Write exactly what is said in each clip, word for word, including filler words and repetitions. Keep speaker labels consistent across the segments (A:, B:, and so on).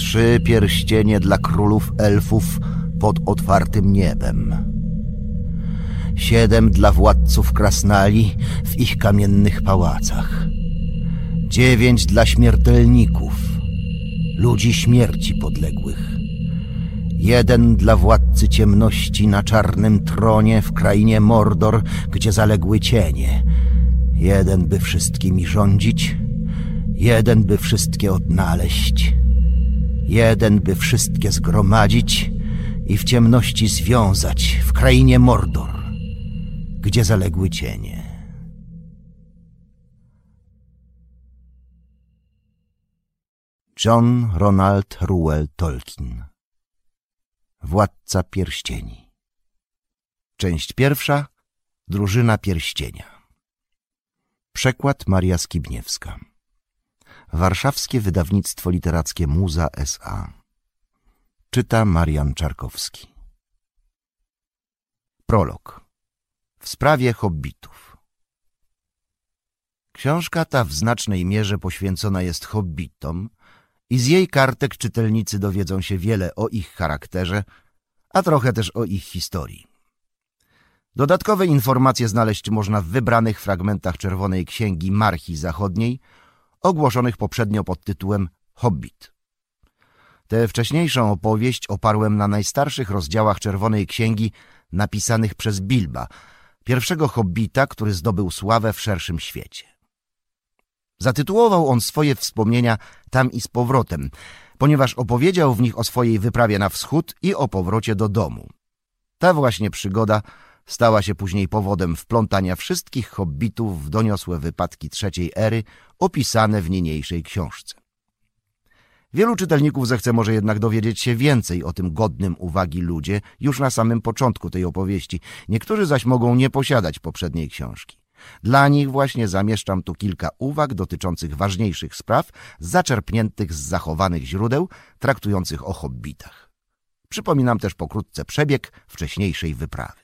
A: Trzy pierścienie dla królów elfów pod otwartym niebem. Siedem dla władców krasnali w ich kamiennych pałacach. Dziewięć dla śmiertelników, ludzi śmierci podległych. Jeden dla władcy ciemności na czarnym tronie w krainie Mordor, gdzie zaległy cienie. Jeden, by wszystkimi rządzić. Jeden, by wszystkie odnaleźć. Jeden, by wszystkie zgromadzić i w ciemności związać w krainie Mordor, gdzie zaległy cienie. John Ronald Reuel Tolkien. Władca Pierścieni. Część pierwsza. Drużyna Pierścienia. Przekład Maria Skibniewska. Warszawskie Wydawnictwo Literackie Muza S A. Czyta Marian Czarkowski. Prolog. W sprawie hobbitów. Książka ta w znacznej mierze poświęcona jest hobbitom i z jej kartek czytelnicy dowiedzą się wiele o ich charakterze, a trochę też o ich historii. Dodatkowe informacje znaleźć można w wybranych fragmentach Czerwonej Księgi Marchi Zachodniej, ogłoszonych poprzednio pod tytułem Hobbit. Tę wcześniejszą opowieść oparłem na najstarszych rozdziałach Czerwonej Księgi napisanych przez Bilba, pierwszego hobbita, który zdobył sławę w szerszym świecie. Zatytułował on swoje wspomnienia Tam i z powrotem, ponieważ opowiedział w nich o swojej wyprawie na wschód i o powrocie do domu. Ta właśnie przygoda stała się później powodem wplątania wszystkich hobbitów w doniosłe wypadki trzeciej ery opisane w niniejszej książce. Wielu czytelników zechce może jednak dowiedzieć się więcej o tym godnym uwagi ludzie już na samym początku tej opowieści. Niektórzy zaś mogą nie posiadać poprzedniej książki. Dla nich właśnie zamieszczam tu kilka uwag dotyczących ważniejszych spraw, zaczerpniętych z zachowanych źródeł traktujących o hobbitach. Przypominam też pokrótce przebieg wcześniejszej wyprawy.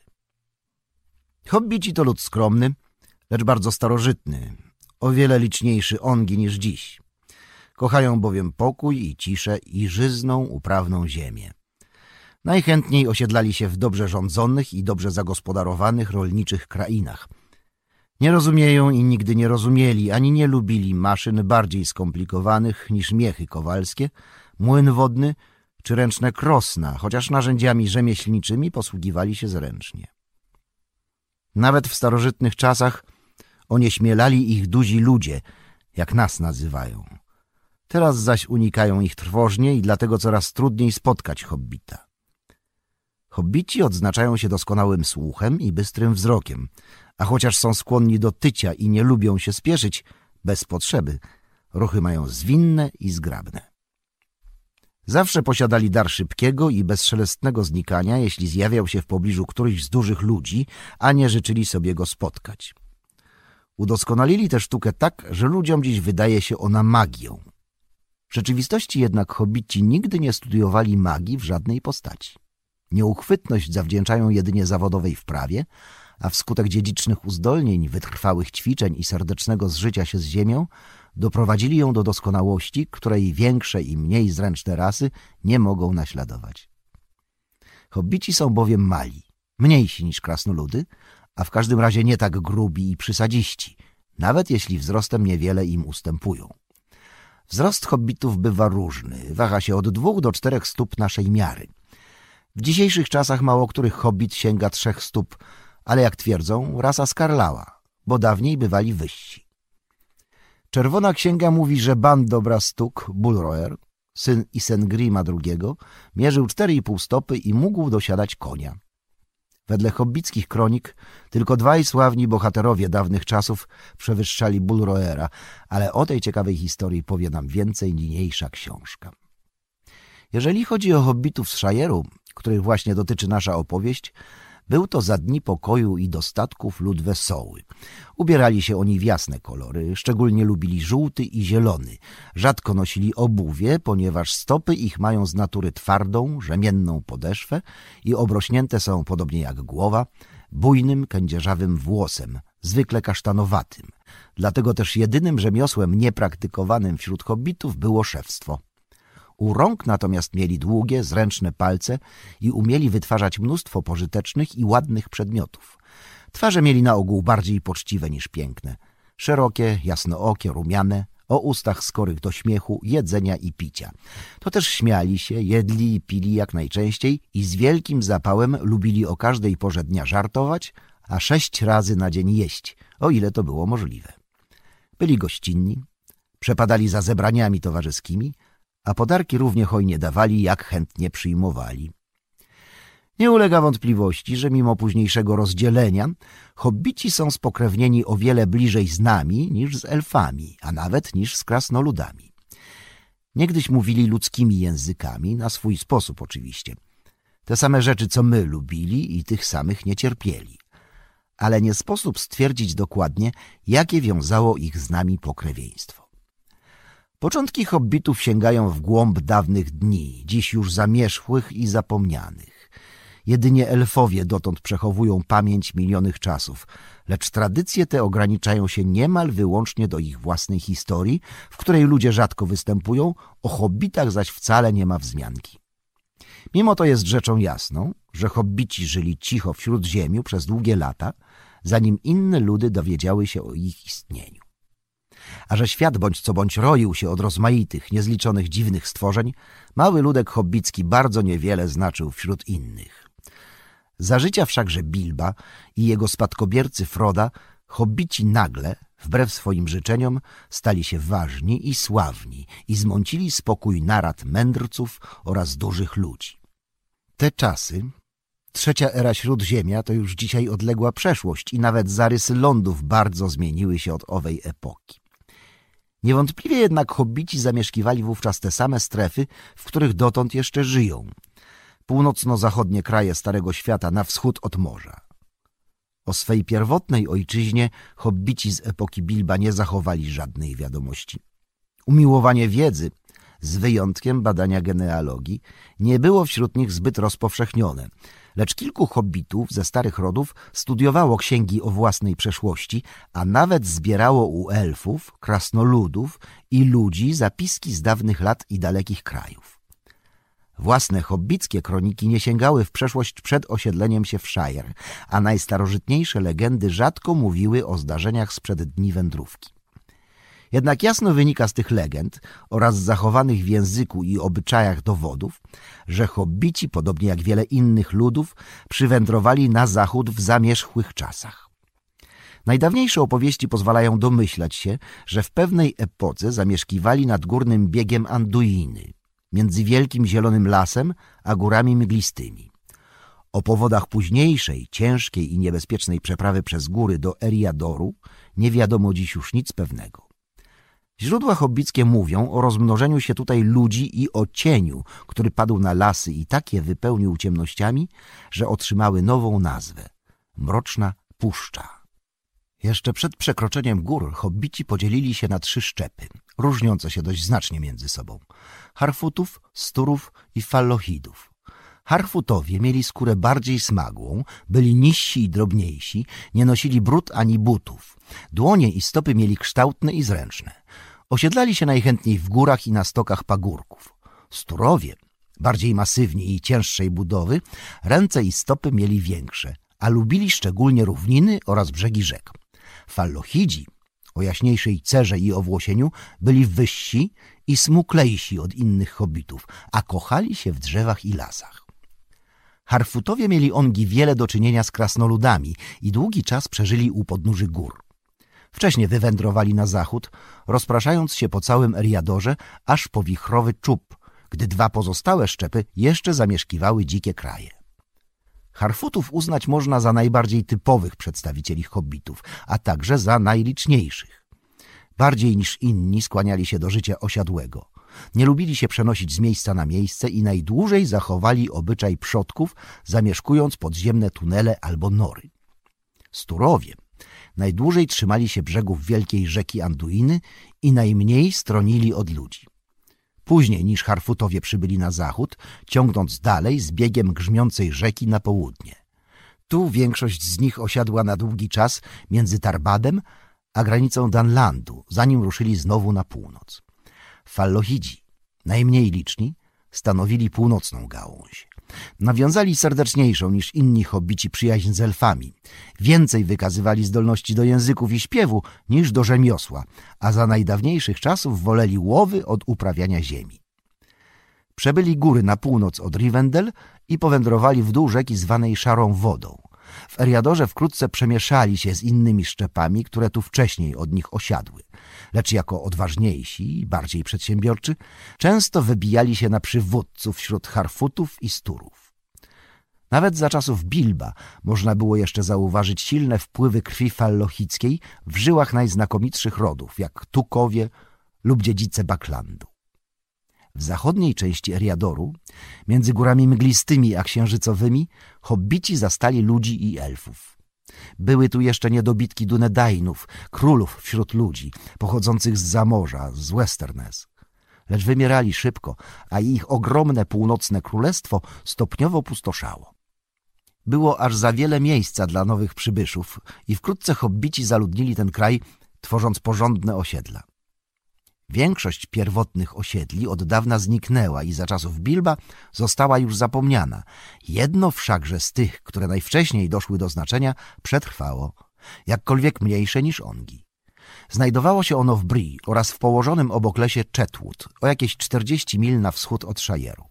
A: Hobbici to lud skromny, lecz bardzo starożytny, o wiele liczniejszy ongi niż dziś. Kochają bowiem pokój i ciszę i żyzną, uprawną ziemię. Najchętniej osiedlali się w dobrze rządzonych i dobrze zagospodarowanych rolniczych krainach. Nie rozumieją i nigdy nie rozumieli, ani nie lubili maszyn bardziej skomplikowanych niż miechy kowalskie, młyn wodny czy ręczne krosna, chociaż narzędziami rzemieślniczymi posługiwali się zręcznie. Nawet w starożytnych czasach onieśmielali ich duzi ludzie, jak nas nazywają. Teraz zaś unikają ich trwożnie i dlatego coraz trudniej spotkać hobbita. Hobbici odznaczają się doskonałym słuchem i bystrym wzrokiem, a chociaż są skłonni do tycia i nie lubią się spieszyć, bez potrzeby, ruchy mają zwinne i zgrabne. Zawsze posiadali dar szybkiego i bezszelestnego znikania, jeśli zjawiał się w pobliżu któryś z dużych ludzi, a nie życzyli sobie go spotkać. Udoskonalili tę sztukę tak, że ludziom dziś wydaje się ona magią. W rzeczywistości jednak hobbici nigdy nie studiowali magii w żadnej postaci. Nieuchwytność zawdzięczają jedynie zawodowej wprawie, a wskutek dziedzicznych uzdolnień, wytrwałych ćwiczeń i serdecznego zżycia się z ziemią doprowadzili ją do doskonałości, której większe i mniej zręczne rasy nie mogą naśladować. Hobbici są bowiem mali, mniejsi niż krasnoludy, a w każdym razie nie tak grubi i przysadziści, nawet jeśli wzrostem niewiele im ustępują. Wzrost hobbitów bywa różny, waha się od dwóch do czterech stóp naszej miary. W dzisiejszych czasach mało których hobbit sięga trzech stóp, ale jak twierdzą, rasa skarlała, bo dawniej bywali wyżsi. Czerwona Księga mówi, że Ban-Dobra-Stuk, Bullroer, syn Isengrima drugiego, mierzył cztery i pół stopy i mógł dosiadać konia. Wedle hobbickich kronik tylko dwaj sławni bohaterowie dawnych czasów przewyższali Bullroera, ale o tej ciekawej historii powie nam więcej niniejsza książka. Jeżeli chodzi o hobbitów z Shire'u, których właśnie dotyczy nasza opowieść, był to za dni pokoju i dostatków lud wesoły. Ubierali się oni w jasne kolory, szczególnie lubili żółty i zielony. Rzadko nosili obuwie, ponieważ stopy ich mają z natury twardą, rzemienną podeszwę i obrośnięte są, podobnie jak głowa, bujnym, kędzierzawym włosem, zwykle kasztanowatym. Dlatego też jedynym rzemiosłem niepraktykowanym wśród hobbitów było szewstwo. U rąk natomiast mieli długie, zręczne palce i umieli wytwarzać mnóstwo pożytecznych i ładnych przedmiotów. Twarze mieli na ogół bardziej poczciwe niż piękne. Szerokie, jasnookie, rumiane, o ustach skorych do śmiechu, jedzenia i picia. To też śmiali się, jedli i pili jak najczęściej i z wielkim zapałem lubili o każdej porze dnia żartować, a sześć razy na dzień jeść, o ile to było możliwe. Byli gościnni, przepadali za zebraniami towarzyskimi, a podarki równie hojnie dawali, jak chętnie przyjmowali. Nie ulega wątpliwości, że mimo późniejszego rozdzielenia hobbici są spokrewnieni o wiele bliżej z nami niż z elfami, a nawet niż z krasnoludami. Niegdyś mówili ludzkimi językami, na swój sposób oczywiście. Te same rzeczy, co my lubili i tych samych nie cierpieli. Ale nie sposób stwierdzić dokładnie, jakie wiązało ich z nami pokrewieństwo. Początki hobbitów sięgają w głąb dawnych dni, dziś już zamierzchłych i zapomnianych. Jedynie elfowie dotąd przechowują pamięć minionych czasów, lecz tradycje te ograniczają się niemal wyłącznie do ich własnej historii, w której ludzie rzadko występują, o hobbitach zaś wcale nie ma wzmianki. Mimo to jest rzeczą jasną, że hobbici żyli cicho w Śródziemiu przez długie lata, zanim inne ludy dowiedziały się o ich istnieniu. A że świat bądź co bądź roił się od rozmaitych, niezliczonych dziwnych stworzeń, mały ludek hobbicki bardzo niewiele znaczył wśród innych. Za życia wszakże Bilba i jego spadkobiercy Froda hobbici nagle, wbrew swoim życzeniom, stali się ważni i sławni i zmącili spokój narad mędrców oraz dużych ludzi. Te czasy, trzecia era Śródziemia, to już dzisiaj odległa przeszłość i nawet zarysy lądów bardzo zmieniły się od owej epoki. Niewątpliwie jednak hobbici zamieszkiwali wówczas te same strefy, w których dotąd jeszcze żyją. Północno-zachodnie kraje Starego Świata na wschód od morza. O swej pierwotnej ojczyźnie hobbici z epoki Bilba nie zachowali żadnej wiadomości. Umiłowanie wiedzy, z wyjątkiem badania genealogii, nie było wśród nich zbyt rozpowszechnione, lecz kilku hobbitów ze starych rodów studiowało księgi o własnej przeszłości, a nawet zbierało u elfów, krasnoludów i ludzi zapiski z dawnych lat i dalekich krajów. Własne hobbickie kroniki nie sięgały w przeszłość przed osiedleniem się w Shire, a najstarożytniejsze legendy rzadko mówiły o zdarzeniach sprzed dni wędrówki. Jednak jasno wynika z tych legend oraz zachowanych w języku i obyczajach dowodów, że hobbici, podobnie jak wiele innych ludów, przywędrowali na zachód w zamierzchłych czasach. Najdawniejsze opowieści pozwalają domyślać się, że w pewnej epoce zamieszkiwali nad górnym biegiem Anduiny, między wielkim zielonym lasem a górami mglistymi. O powodach późniejszej, ciężkiej i niebezpiecznej przeprawy przez góry do Eriadoru nie wiadomo dziś już nic pewnego. Źródła hobbickie mówią o rozmnożeniu się tutaj ludzi i o cieniu, który padł na lasy i tak je wypełnił ciemnościami, że otrzymały nową nazwę – Mroczna Puszcza. Jeszcze przed przekroczeniem gór hobbici podzielili się na trzy szczepy, różniące się dość znacznie między sobą – Harfutów, Sturów i Fallohidów. Harfutowie mieli skórę bardziej smagłą, byli niżsi i drobniejsi, nie nosili brud ani butów. Dłonie i stopy mieli kształtne i zręczne. Osiedlali się najchętniej w górach i na stokach pagórków. Sturowie, bardziej masywni i cięższej budowy, ręce i stopy mieli większe, a lubili szczególnie równiny oraz brzegi rzek. Fallohidzi, o jaśniejszej cerze i owłosieniu, byli wyżsi i smuklejsi od innych hobbitów, a kochali się w drzewach i lasach. Harfutowie mieli ongi wiele do czynienia z krasnoludami i długi czas przeżyli u podnóży gór. Wcześniej wywędrowali na zachód, rozpraszając się po całym Eriadorze aż po wichrowy czub, gdy dwa pozostałe szczepy jeszcze zamieszkiwały dzikie kraje. Harfutów uznać można za najbardziej typowych przedstawicieli hobbitów, a także za najliczniejszych. Bardziej niż inni skłaniali się do życia osiadłego. Nie lubili się przenosić z miejsca na miejsce i najdłużej zachowali obyczaj przodków, zamieszkując podziemne tunele albo nory. Sturowie najdłużej trzymali się brzegów wielkiej rzeki Anduiny i najmniej stronili od ludzi. Później niż Harfutowie przybyli na zachód, ciągnąc dalej z biegiem grzmiącej rzeki na południe. Tu większość z nich osiadła na długi czas między Tarbadem a granicą Danlandu, zanim ruszyli znowu na północ. Fallohidzi Najmniej liczni stanowili północną gałąź. Nawiązali serdeczniejszą niż inni hobbici przyjaźń z elfami. Więcej wykazywali zdolności do języków i śpiewu niż do rzemiosła, a za najdawniejszych czasów woleli łowy od uprawiania ziemi. Przebyli góry na północ od Rivendell i powędrowali w dół rzeki zwanej Szarą Wodą. W Eriadorze wkrótce przemieszali się z innymi szczepami, które tu wcześniej od nich osiadły, lecz jako odważniejsi i bardziej przedsiębiorczy często wybijali się na przywódców wśród Harfutów i Sturów. Nawet za czasów Bilba można było jeszcze zauważyć silne wpływy krwi fallohickiej w żyłach najznakomitszych rodów, jak Tukowie lub dziedzice Baklandu. W zachodniej części Eriadoru, między górami mglistymi a księżycowymi, hobbici zastali ludzi i elfów. Były tu jeszcze niedobitki Dunedainów, królów wśród ludzi, pochodzących z Zamorza, z Westerness. Lecz wymierali szybko, a ich ogromne północne królestwo stopniowo pustoszało. Było aż za wiele miejsca dla nowych przybyszów i wkrótce hobbici zaludnili ten kraj, tworząc porządne osiedla. Większość pierwotnych osiedli od dawna zniknęła i za czasów Bilba została już zapomniana. Jedno wszakże z tych, które najwcześniej doszły do znaczenia, przetrwało, jakkolwiek mniejsze niż ongi. Znajdowało się ono w Bree oraz w położonym obok lesie Chetwood, o jakieś czterdzieści mil na wschód od Shire'u.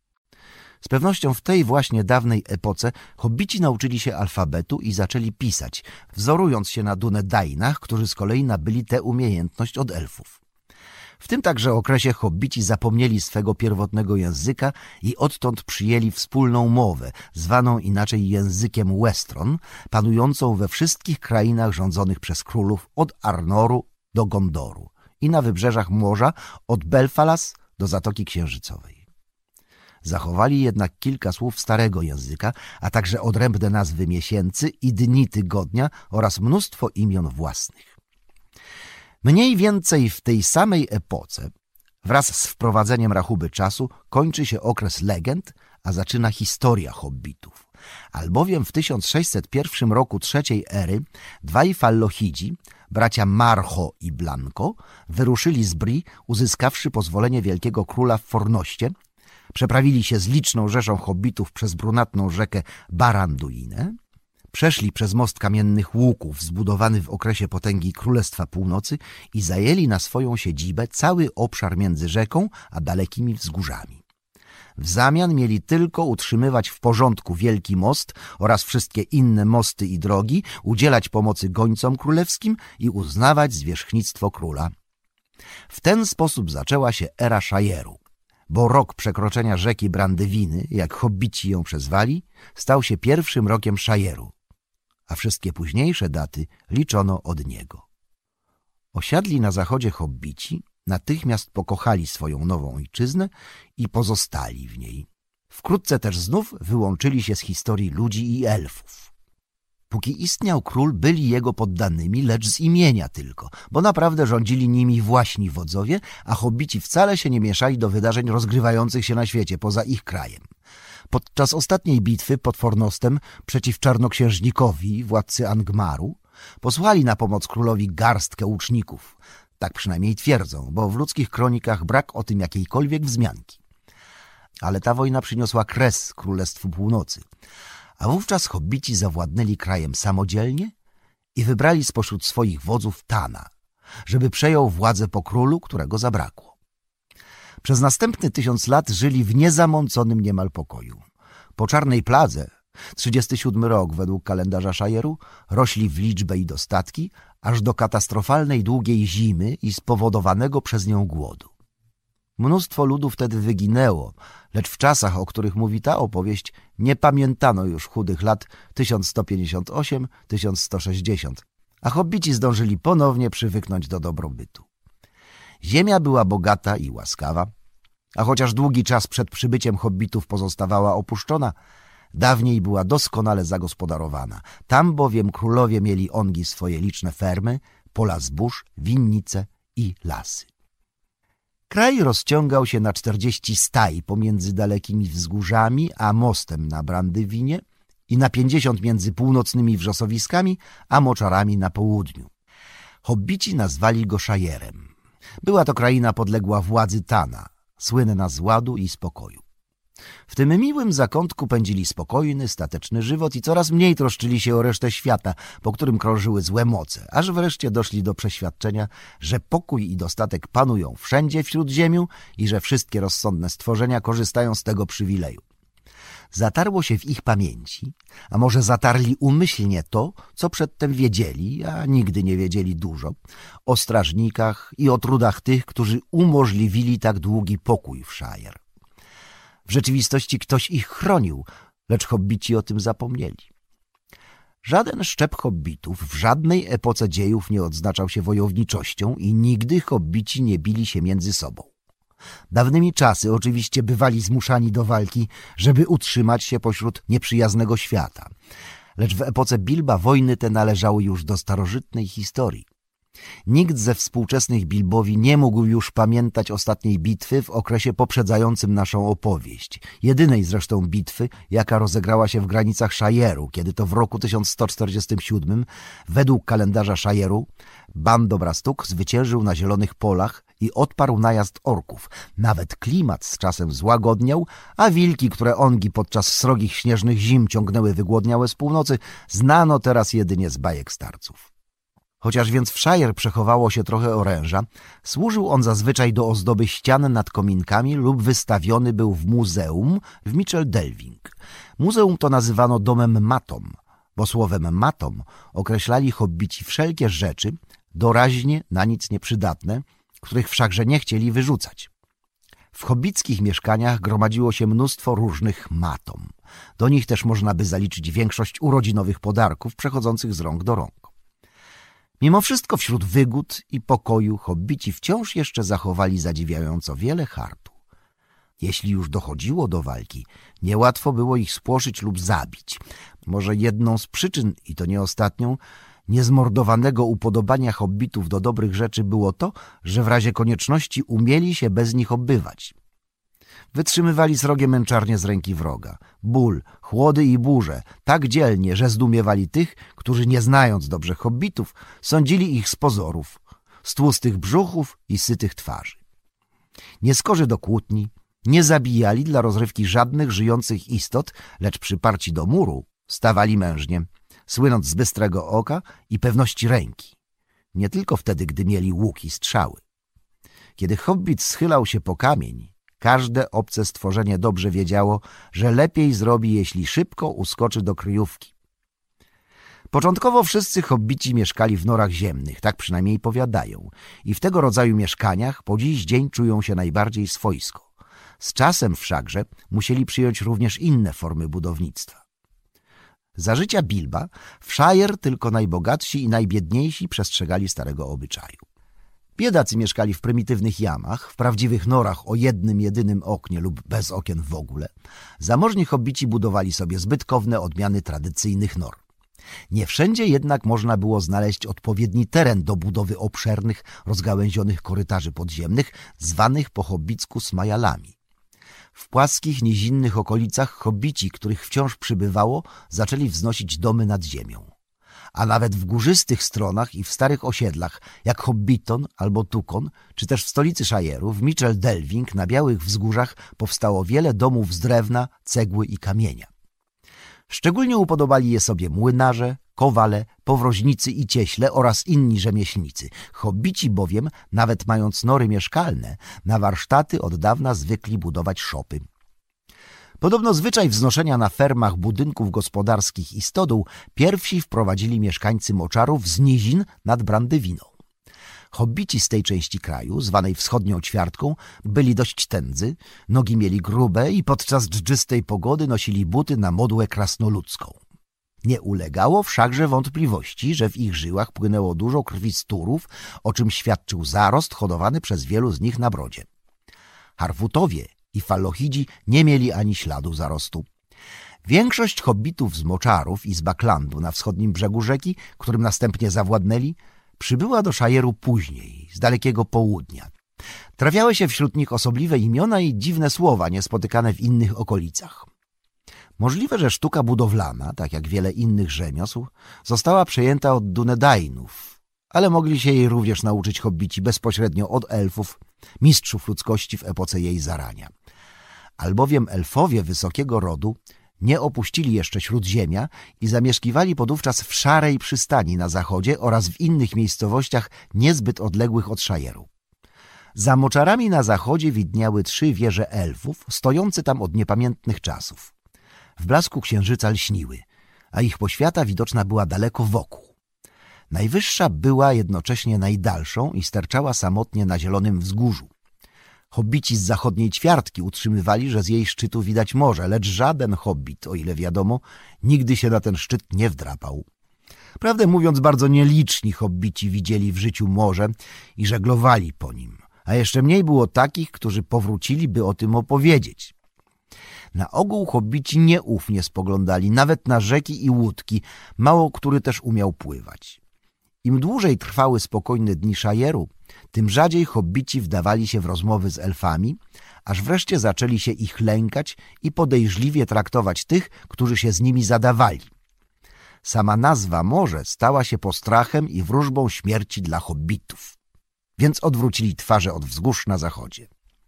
A: Z pewnością w tej właśnie dawnej epoce hobbici nauczyli się alfabetu i zaczęli pisać, wzorując się na Dunedainach, którzy z kolei nabyli tę umiejętność od elfów. W tym także okresie hobbici zapomnieli swego pierwotnego języka i odtąd przyjęli wspólną mowę, zwaną inaczej językiem Westron, panującą we wszystkich krainach rządzonych przez królów od Arnoru do Gondoru i na wybrzeżach morza od Belfalas do Zatoki Księżycowej. Zachowali jednak kilka słów starego języka, a także odrębne nazwy miesięcy i dni tygodnia oraz mnóstwo imion własnych. Mniej więcej w tej samej epoce, wraz z wprowadzeniem rachuby czasu, kończy się okres legend, a zaczyna historia hobbitów. Albowiem w tysiąc sześćset pierwszym roku trzeciej ery dwaj fallohidzi, bracia Marcho i Blanco, wyruszyli z Bree, uzyskawszy pozwolenie wielkiego króla w Fornoście, przeprawili się z liczną rzeszą hobbitów przez brunatną rzekę Baranduinę, przeszli przez most kamiennych łuków zbudowany w okresie potęgi Królestwa Północy i zajęli na swoją siedzibę cały obszar między rzeką a dalekimi wzgórzami. W zamian mieli tylko utrzymywać w porządku wielki most oraz wszystkie inne mosty i drogi, udzielać pomocy gońcom królewskim i uznawać zwierzchnictwo króla. W ten sposób zaczęła się era Shire'u, bo rok przekroczenia rzeki Brandywiny, jak hobbici ją przezwali, stał się pierwszym rokiem Shire'u, a wszystkie późniejsze daty liczono od niego. Osiadli na zachodzie hobbici natychmiast pokochali swoją nową ojczyznę i pozostali w niej. Wkrótce też znów wyłączyli się z historii ludzi i elfów. Póki istniał król, byli jego poddanymi, lecz z imienia tylko, bo naprawdę rządzili nimi właśni wodzowie, a hobbici wcale się nie mieszali do wydarzeń rozgrywających się na świecie poza ich krajem. Podczas ostatniej bitwy pod Fornostem przeciw Czarnoksiężnikowi, władcy Angmaru, posłali na pomoc królowi garstkę łuczników. Tak przynajmniej twierdzą, bo w ludzkich kronikach brak o tym jakiejkolwiek wzmianki. Ale ta wojna przyniosła kres Królestwu Północy, a wówczas hobbici zawładnęli krajem samodzielnie i wybrali spośród swoich wodzów Tana, żeby przejął władzę po królu, którego zabrakło. Przez następny tysiąc lat żyli w niezamąconym niemal pokoju. Po czarnej pladze, trzydziesty siódmy rok według kalendarza Shire'u, rośli w liczbę i dostatki, aż do katastrofalnej długiej zimy i spowodowanego przez nią głodu. Mnóstwo ludu wtedy wyginęło, lecz w czasach, o których mówi ta opowieść, nie pamiętano już chudych lat tysiąc sto pięćdziesiąt osiem do tysiąc sto sześćdziesiąt, a hobbici zdążyli ponownie przywyknąć do dobrobytu. Ziemia była bogata i łaskawa, a chociaż długi czas przed przybyciem hobbitów pozostawała opuszczona, dawniej była doskonale zagospodarowana. Tam bowiem królowie mieli ongi swoje liczne fermy, pola zbóż, winnice i lasy. Kraj rozciągał się na czterdzieści staj pomiędzy dalekimi wzgórzami a mostem na Brandywinie i na pięćdziesiąt między północnymi wrzosowiskami a moczarami na południu. Hobbici nazwali go Shire'em. Była to kraina podległa władzy Tana, słynna z ładu i spokoju. W tym miłym zakątku pędzili spokojny, stateczny żywot i coraz mniej troszczyli się o resztę świata, po którym krążyły złe moce, aż wreszcie doszli do przeświadczenia, że pokój i dostatek panują wszędzie wśród ziemiu i że wszystkie rozsądne stworzenia korzystają z tego przywileju. Zatarło się w ich pamięci, a może zatarli umyślnie to, co przedtem wiedzieli, a nigdy nie wiedzieli dużo, o strażnikach i o trudach tych, którzy umożliwili tak długi pokój w Shire. W rzeczywistości ktoś ich chronił, lecz hobbici o tym zapomnieli. Żaden szczep hobbitów w żadnej epoce dziejów nie odznaczał się wojowniczością i nigdy hobbici nie bili się między sobą. Dawnymi czasy oczywiście bywali zmuszani do walki, żeby utrzymać się pośród nieprzyjaznego świata, lecz w epoce Bilba wojny te należały już do starożytnej historii. Nikt ze współczesnych Bilbowi nie mógł już pamiętać ostatniej bitwy w okresie poprzedzającym naszą opowieść. Jedynej zresztą bitwy, jaka rozegrała się w granicach Shire'u, kiedy to w roku tysiąc sto czterdziestym siódmym, według kalendarza Shire'u, Ban Dobrastuk zwyciężył na Zielonych Polach i odparł najazd orków. Nawet klimat z czasem złagodniał, a wilki, które ongi podczas srogich śnieżnych zim ciągnęły wygłodniałe z północy, znano teraz jedynie z bajek starców. Chociaż więc w Shire przechowało się trochę oręża, służył on zazwyczaj do ozdoby ścian nad kominkami lub wystawiony był w muzeum w Mitchell Delving. Muzeum to nazywano domem matom, bo słowem matom określali hobbici wszelkie rzeczy, doraźnie na nic nieprzydatne, których wszakże nie chcieli wyrzucać. W hobbickich mieszkaniach gromadziło się mnóstwo różnych matom. Do nich też można by zaliczyć większość urodzinowych podarków przechodzących z rąk do rąk. Mimo wszystko wśród wygód i pokoju hobbici wciąż jeszcze zachowali zadziwiająco wiele hartu. Jeśli już dochodziło do walki, niełatwo było ich spłoszyć lub zabić. Może jedną z przyczyn, i to nie ostatnią, niezmordowanego upodobania hobbitów do dobrych rzeczy było to, że w razie konieczności umieli się bez nich obywać. Wytrzymywali srogie męczarnie z ręki wroga, ból, chłody i burze, tak dzielnie, że zdumiewali tych, którzy nie znając dobrze hobbitów, sądzili ich z pozorów, z tłustych brzuchów i sytych twarzy. Nie skorzy do kłótni, nie zabijali dla rozrywki żadnych żyjących istot, lecz przyparci do muru stawali mężnie, słynąc z bystrego oka i pewności ręki. Nie tylko wtedy, gdy mieli łuk i strzały. Kiedy hobbit schylał się po kamień, każde obce stworzenie dobrze wiedziało, że lepiej zrobi, jeśli szybko uskoczy do kryjówki. Początkowo wszyscy hobbici mieszkali w norach ziemnych, tak przynajmniej powiadają, i w tego rodzaju mieszkaniach po dziś dzień czują się najbardziej swojsko. Z czasem wszakże musieli przyjąć również inne formy budownictwa. Za życia Bilba w Shire tylko najbogatsi i najbiedniejsi przestrzegali starego obyczaju. Biedacy mieszkali w prymitywnych jamach, w prawdziwych norach o jednym jedynym oknie lub bez okien w ogóle. Zamożni hobbici budowali sobie zbytkowne odmiany tradycyjnych nor. Nie wszędzie jednak można było znaleźć odpowiedni teren do budowy obszernych, rozgałęzionych korytarzy podziemnych, zwanych po hobbicku smajalami. W płaskich, nizinnych okolicach hobbici, których wciąż przybywało, zaczęli wznosić domy nad ziemią. A nawet w górzystych stronach i w starych osiedlach, jak Hobbiton albo Tukon, czy też w stolicy Shire'u, w Mitchell Delving, na białych wzgórzach powstało wiele domów z drewna, cegły i kamienia. Szczególnie upodobali je sobie młynarze, kowale, powroźnicy i cieśle oraz inni rzemieślnicy. Hobbici bowiem, nawet mając nory mieszkalne, na warsztaty od dawna zwykli budować szopy. Podobno zwyczaj wznoszenia na fermach budynków gospodarskich i stodół pierwsi wprowadzili mieszkańcy moczarów z nizin nad Brandywiną. Hobbici z tej części kraju, zwanej wschodnią ćwiartką, byli dość tędzy, nogi mieli grube i podczas dżdżystej pogody nosili buty na modłę krasnoludzką. Nie ulegało wszakże wątpliwości, że w ich żyłach płynęło dużo krwi z Turów, o czym świadczył zarost hodowany przez wielu z nich na brodzie. Harfutowie i Falochidzi nie mieli ani śladu zarostu. Większość hobbitów z moczarów i z Backlandu na wschodnim brzegu rzeki, którym następnie zawładnęli, przybyła do Shire'u później, z dalekiego południa. Trafiały się wśród nich osobliwe imiona i dziwne słowa niespotykane w innych okolicach. Możliwe, że sztuka budowlana, tak jak wiele innych rzemiosł, została przejęta od Dunedainów, ale mogli się jej również nauczyć hobbici bezpośrednio od elfów, mistrzów ludzkości w epoce jej zarania. Albowiem elfowie wysokiego rodu nie opuścili jeszcze Śródziemia i zamieszkiwali podówczas w Szarej Przystani na zachodzie oraz w innych miejscowościach niezbyt odległych od Szajeru. Za moczarami na zachodzie widniały trzy wieże elfów, stojące tam od niepamiętnych czasów. W blasku księżyca lśniły, a ich poświata widoczna była daleko wokół. Najwyższa była jednocześnie najdalszą i sterczała samotnie na zielonym wzgórzu. Hobbici z zachodniej ćwiartki utrzymywali, że z jej szczytu widać morze, lecz żaden hobbit, o ile wiadomo, nigdy się na ten szczyt nie wdrapał. Prawdę mówiąc, bardzo nieliczni hobbici widzieli w życiu morze i żeglowali po nim, a jeszcze mniej było takich, którzy powrócili, by o tym opowiedzieć. Na ogół hobbici nieufnie spoglądali nawet na rzeki i łódki, mało który też umiał pływać. Im dłużej trwały spokojne dni Szajeru, tym rzadziej hobbici wdawali się w rozmowy z elfami, aż wreszcie zaczęli się ich lękać i podejrzliwie traktować tych, którzy się z nimi zadawali. Sama nazwa morze stała się postrachem i wróżbą śmierci dla hobbitów, więc odwrócili twarze od wzgórz na zachodzie.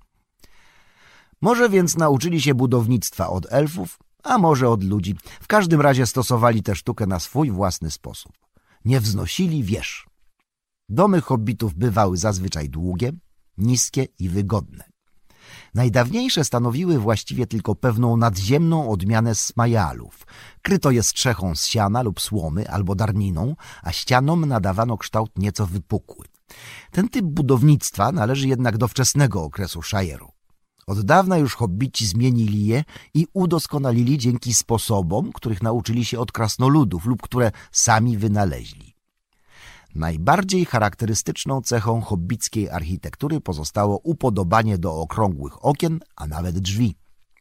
A: Może więc nauczyli się budownictwa od elfów, a może od ludzi. W każdym razie stosowali tę sztukę na swój własny sposób. Nie wznosili wież. Domy hobbitów bywały zazwyczaj długie, niskie i wygodne. Najdawniejsze stanowiły właściwie tylko pewną nadziemną odmianę smajalów. Kryto je strzechą z siana lub słomy albo darniną, a ścianom nadawano kształt nieco wypukły. Ten typ budownictwa należy jednak do wczesnego okresu Szajeru. Od dawna już hobbici zmienili je i udoskonalili dzięki sposobom, których nauczyli się od krasnoludów lub które sami wynaleźli. Najbardziej charakterystyczną cechą hobbickiej architektury pozostało upodobanie do okrągłych okien, a nawet drzwi.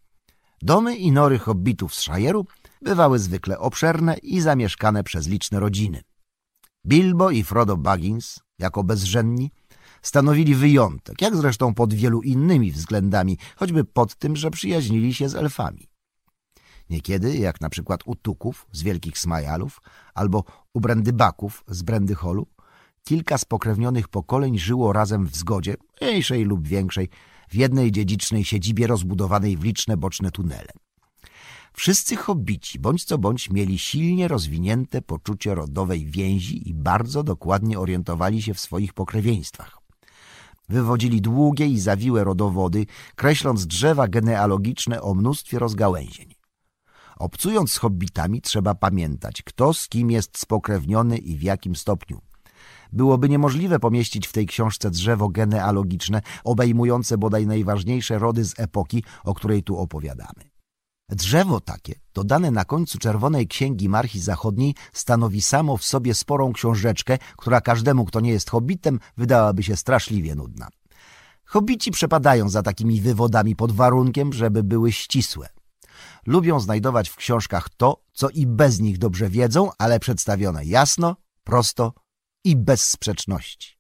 A: Domy i nory hobbitów z Szajeru bywały zwykle obszerne i zamieszkane przez liczne rodziny. Bilbo i Frodo Baggins, jako bezżenni, stanowili wyjątek, jak zresztą pod wielu innymi względami, choćby pod tym, że przyjaźnili się z elfami. Niekiedy, jak na przykład u Tuków z Wielkich Smajalów albo u Brandybaków z Brandyholu, kilka spokrewnionych pokoleń żyło razem w zgodzie, mniejszej lub większej, w jednej dziedzicznej siedzibie rozbudowanej w liczne boczne tunele. Wszyscy hobbici, bądź co bądź, mieli silnie rozwinięte poczucie rodowej więzi i bardzo dokładnie orientowali się w swoich pokrewieństwach. Wywodzili długie i zawiłe rodowody, kreśląc drzewa genealogiczne o mnóstwie rozgałęzień. Obcując z hobbitami, trzeba pamiętać, kto z kim jest spokrewniony i w jakim stopniu. Byłoby niemożliwe pomieścić w tej książce drzewo genealogiczne, obejmujące bodaj najważniejsze rody z epoki, o której tu opowiadamy. Drzewo takie, dodane na końcu Czerwonej Księgi Marchi Zachodniej, stanowi samo w sobie sporą książeczkę, która każdemu, kto nie jest hobbitem, wydałaby się straszliwie nudna. Hobbici przepadają za takimi wywodami pod warunkiem, żeby były ścisłe. Lubią znajdować w książkach to, co i bez nich dobrze wiedzą, ale przedstawione jasno, prosto i bez sprzeczności.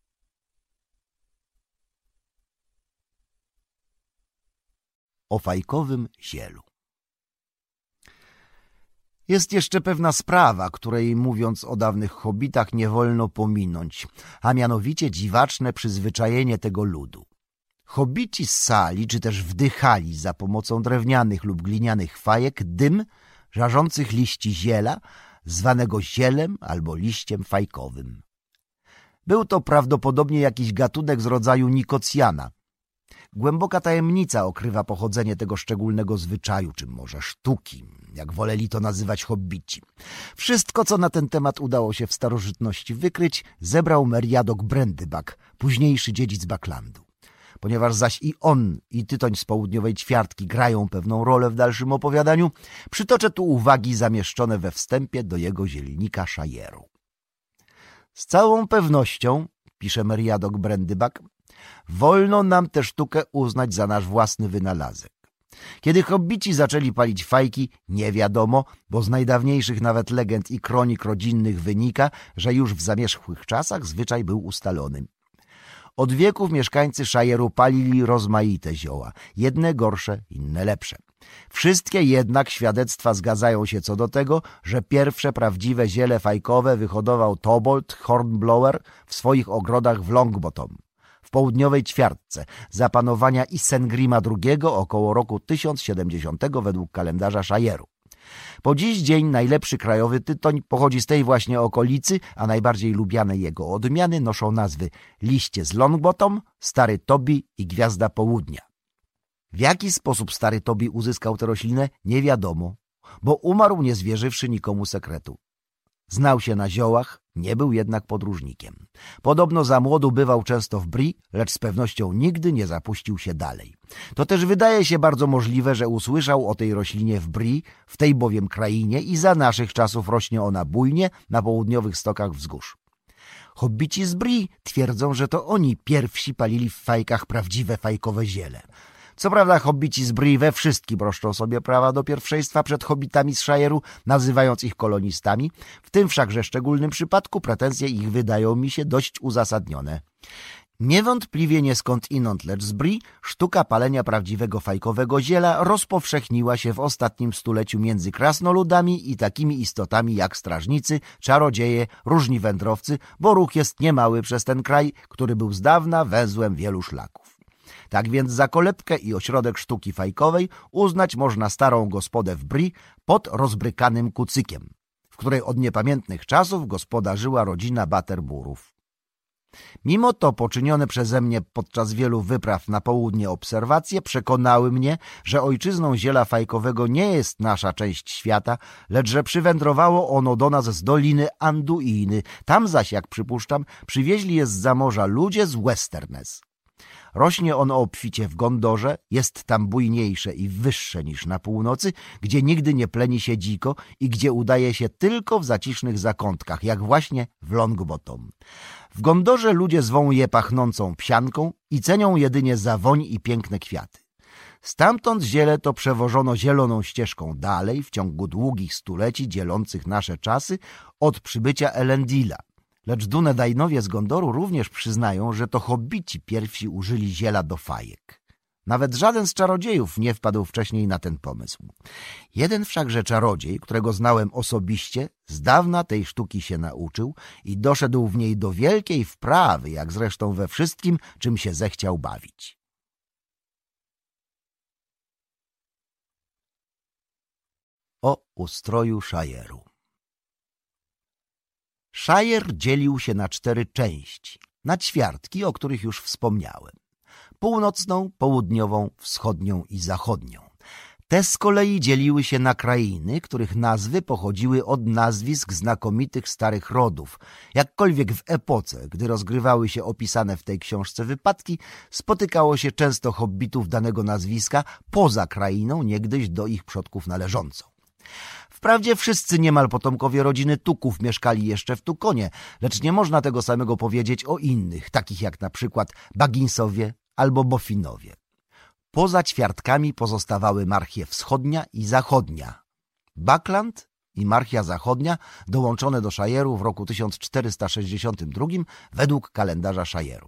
A: O fajkowym zielu. Jest jeszcze pewna sprawa, której, mówiąc o dawnych hobbitach, nie wolno pominąć, a mianowicie dziwaczne przyzwyczajenie tego ludu. Hobbici ssali, czy też wdychali za pomocą drewnianych lub glinianych fajek dym żarzących liści ziela, zwanego zielem albo liściem fajkowym. Był to prawdopodobnie jakiś gatunek z rodzaju nikocjana. Głęboka tajemnica okrywa pochodzenie tego szczególnego zwyczaju, czy może sztuki, jak woleli to nazywać hobbici. Wszystko, co na ten temat udało się w starożytności wykryć, zebrał Meriadoc Brandybuck, późniejszy dziedzic Bucklandu. Ponieważ zaś i on, i tytoń z południowej ćwiartki grają pewną rolę w dalszym opowiadaniu, przytoczę tu uwagi zamieszczone we wstępie do jego zielnika Szajeru. Z całą pewnością, pisze Meriadoc Brandybuck, wolno nam tę sztukę uznać za nasz własny wynalazek. Kiedy hobbici zaczęli palić fajki, nie wiadomo, bo z najdawniejszych nawet legend i kronik rodzinnych wynika, że już w zamierzchłych czasach zwyczaj był ustalony. Od wieków mieszkańcy Szajeru palili rozmaite zioła, jedne gorsze, inne lepsze. Wszystkie jednak świadectwa zgadzają się co do tego, że pierwsze prawdziwe ziele fajkowe wyhodował Tobold Hornblower w swoich ogrodach w Longbottom, w południowej ćwiartce, za panowania Isengrima drugiego około roku tysiąc siedemdziesiątego według kalendarza Shire'u. Po dziś dzień najlepszy krajowy tytoń pochodzi z tej właśnie okolicy, a najbardziej lubiane jego odmiany noszą nazwy liście z Longbottom, Stary Toby i Gwiazda Południa. W jaki sposób Stary Toby uzyskał tę roślinę, nie wiadomo, bo umarł nie zwierzywszy nikomu sekretu. Znał się na ziołach, nie był jednak podróżnikiem. Podobno za młodu bywał często w Brie, lecz z pewnością nigdy nie zapuścił się dalej. To też wydaje się bardzo możliwe, że usłyszał o tej roślinie w Brie, w tej bowiem krainie i za naszych czasów rośnie ona bujnie na południowych stokach wzgórz. Hobbici z Brie twierdzą, że to oni pierwsi palili w fajkach prawdziwe fajkowe ziele. Co prawda hobbici z Brie we wszystkim roszczą sobie prawa do pierwszeństwa przed hobbitami z Shire'u, nazywając ich kolonistami. W tym wszakże szczególnym przypadku pretensje ich wydają mi się dość uzasadnione. Niewątpliwie nie skądinąd, lecz z Brie sztuka palenia prawdziwego fajkowego ziela rozpowszechniła się w ostatnim stuleciu między krasnoludami i takimi istotami jak strażnicy, czarodzieje, różni wędrowcy, bo ruch jest niemały przez ten kraj, który był z dawna węzłem wielu szlaków. Tak więc za kolebkę i ośrodek sztuki fajkowej uznać można starą gospodę w Brie pod rozbrykanym kucykiem, w której od niepamiętnych czasów gospodarzyła rodzina Butterburów. Mimo to poczynione przeze mnie podczas wielu wypraw na południe obserwacje przekonały mnie, że ojczyzną ziela fajkowego nie jest nasza część świata, lecz że przywędrowało ono do nas z doliny Anduiny. Tam zaś, jak przypuszczam, przywieźli je zza morza ludzie z Westerness. Rośnie ono obficie w Gondorze, jest tam bujniejsze i wyższe niż na północy, gdzie nigdy nie pleni się dziko i gdzie udaje się tylko w zacisznych zakątkach, jak właśnie w Longbottom. W Gondorze ludzie zwą je pachnącą psianką i cenią jedynie za woń i piękne kwiaty. Stamtąd ziele to przewożono zieloną ścieżką dalej w ciągu długich stuleci dzielących nasze czasy od przybycia Elendila. Lecz Dunedainowie z Gondoru również przyznają, że to hobbici pierwsi użyli ziela do fajek. Nawet żaden z czarodziejów nie wpadł wcześniej na ten pomysł. Jeden wszakże czarodziej, którego znałem osobiście, z dawna tej sztuki się nauczył i doszedł w niej do wielkiej wprawy, jak zresztą we wszystkim, czym się zechciał bawić. O ustroju Shire'u. Shire dzielił się na cztery części, na ćwiartki, o których już wspomniałem. Północną, południową, wschodnią i zachodnią. Te z kolei dzieliły się na krainy, których nazwy pochodziły od nazwisk znakomitych starych rodów. Jakkolwiek w epoce, gdy rozgrywały się opisane w tej książce wypadki, spotykało się często hobbitów danego nazwiska poza krainą niegdyś do ich przodków należącą. Wprawdzie wszyscy niemal potomkowie rodziny Tuków mieszkali jeszcze w Tukonie, lecz nie można tego samego powiedzieć o innych, takich jak na przykład Bagginsowie albo Boffinowie. Poza ćwiartkami pozostawały marchie wschodnia i zachodnia. Buckland i marchia zachodnia dołączone do Shire'u w roku tysiąc czterysta sześćdziesiątym drugim według kalendarza Shire'u.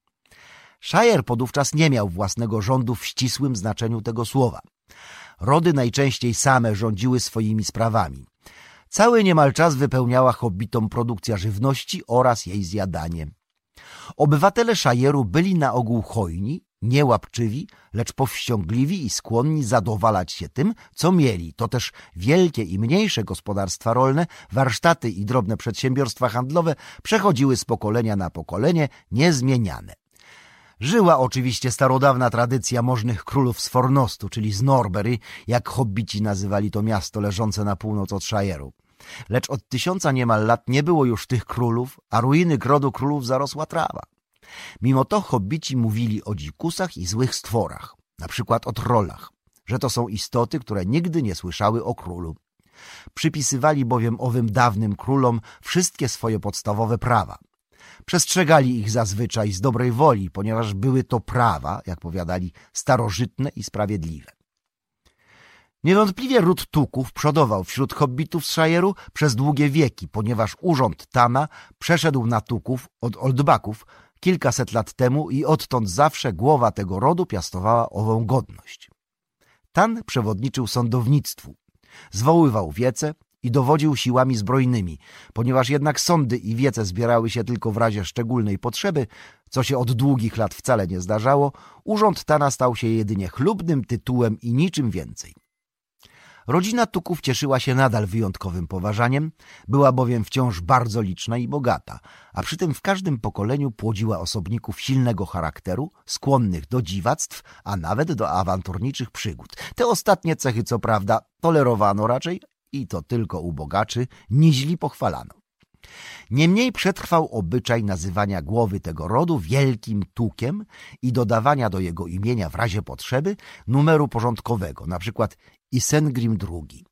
A: Shire podówczas nie miał własnego rządu w ścisłym znaczeniu tego słowa. Rody najczęściej same rządziły swoimi sprawami. Cały niemal czas wypełniała hobbitom produkcja żywności oraz jej zjadanie. Obywatele Shire'u byli na ogół hojni, niełapczywi, lecz powściągliwi i skłonni zadowalać się tym, co mieli. To też wielkie i mniejsze gospodarstwa rolne, warsztaty i drobne przedsiębiorstwa handlowe przechodziły z pokolenia na pokolenie niezmieniane. Żyła oczywiście starodawna tradycja możnych królów z Fornostu, czyli z Norbury, jak hobbici nazywali to miasto leżące na północ od Shire'u. Lecz od tysiąca niemal lat nie było już tych królów, a ruiny grodu królów zarosła trawa. Mimo to hobbici mówili o dzikusach i złych stworach, na przykład o trollach, że to są istoty, które nigdy nie słyszały o królu. Przypisywali bowiem owym dawnym królom wszystkie swoje podstawowe prawa. Przestrzegali ich zazwyczaj z dobrej woli, ponieważ były to prawa, jak powiadali, starożytne i sprawiedliwe. Niewątpliwie ród Tuków przodował wśród hobbitów z Shire'u przez długie wieki, ponieważ urząd Tana przeszedł na Tuków od Oldbaków kilkaset lat temu i odtąd zawsze głowa tego rodu piastowała ową godność. Tan przewodniczył sądownictwu, zwoływał wiece i dowodził siłami zbrojnymi. Ponieważ jednak sądy i wiece zbierały się tylko w razie szczególnej potrzeby, co się od długich lat wcale nie zdarzało, urząd Tana stał się jedynie chlubnym tytułem i niczym więcej. Rodzina Tuków cieszyła się nadal wyjątkowym poważaniem, była bowiem wciąż bardzo liczna i bogata, a przy tym w każdym pokoleniu płodziła osobników silnego charakteru, skłonnych do dziwactw, a nawet do awanturniczych przygód. Te ostatnie cechy, co prawda, tolerowano raczej, i to tylko u bogaczy, niźli pochwalano. Niemniej przetrwał obyczaj nazywania głowy tego rodu Wielkim Tukiem i dodawania do jego imienia w razie potrzeby numeru porządkowego, na przykład Isengrim drugi.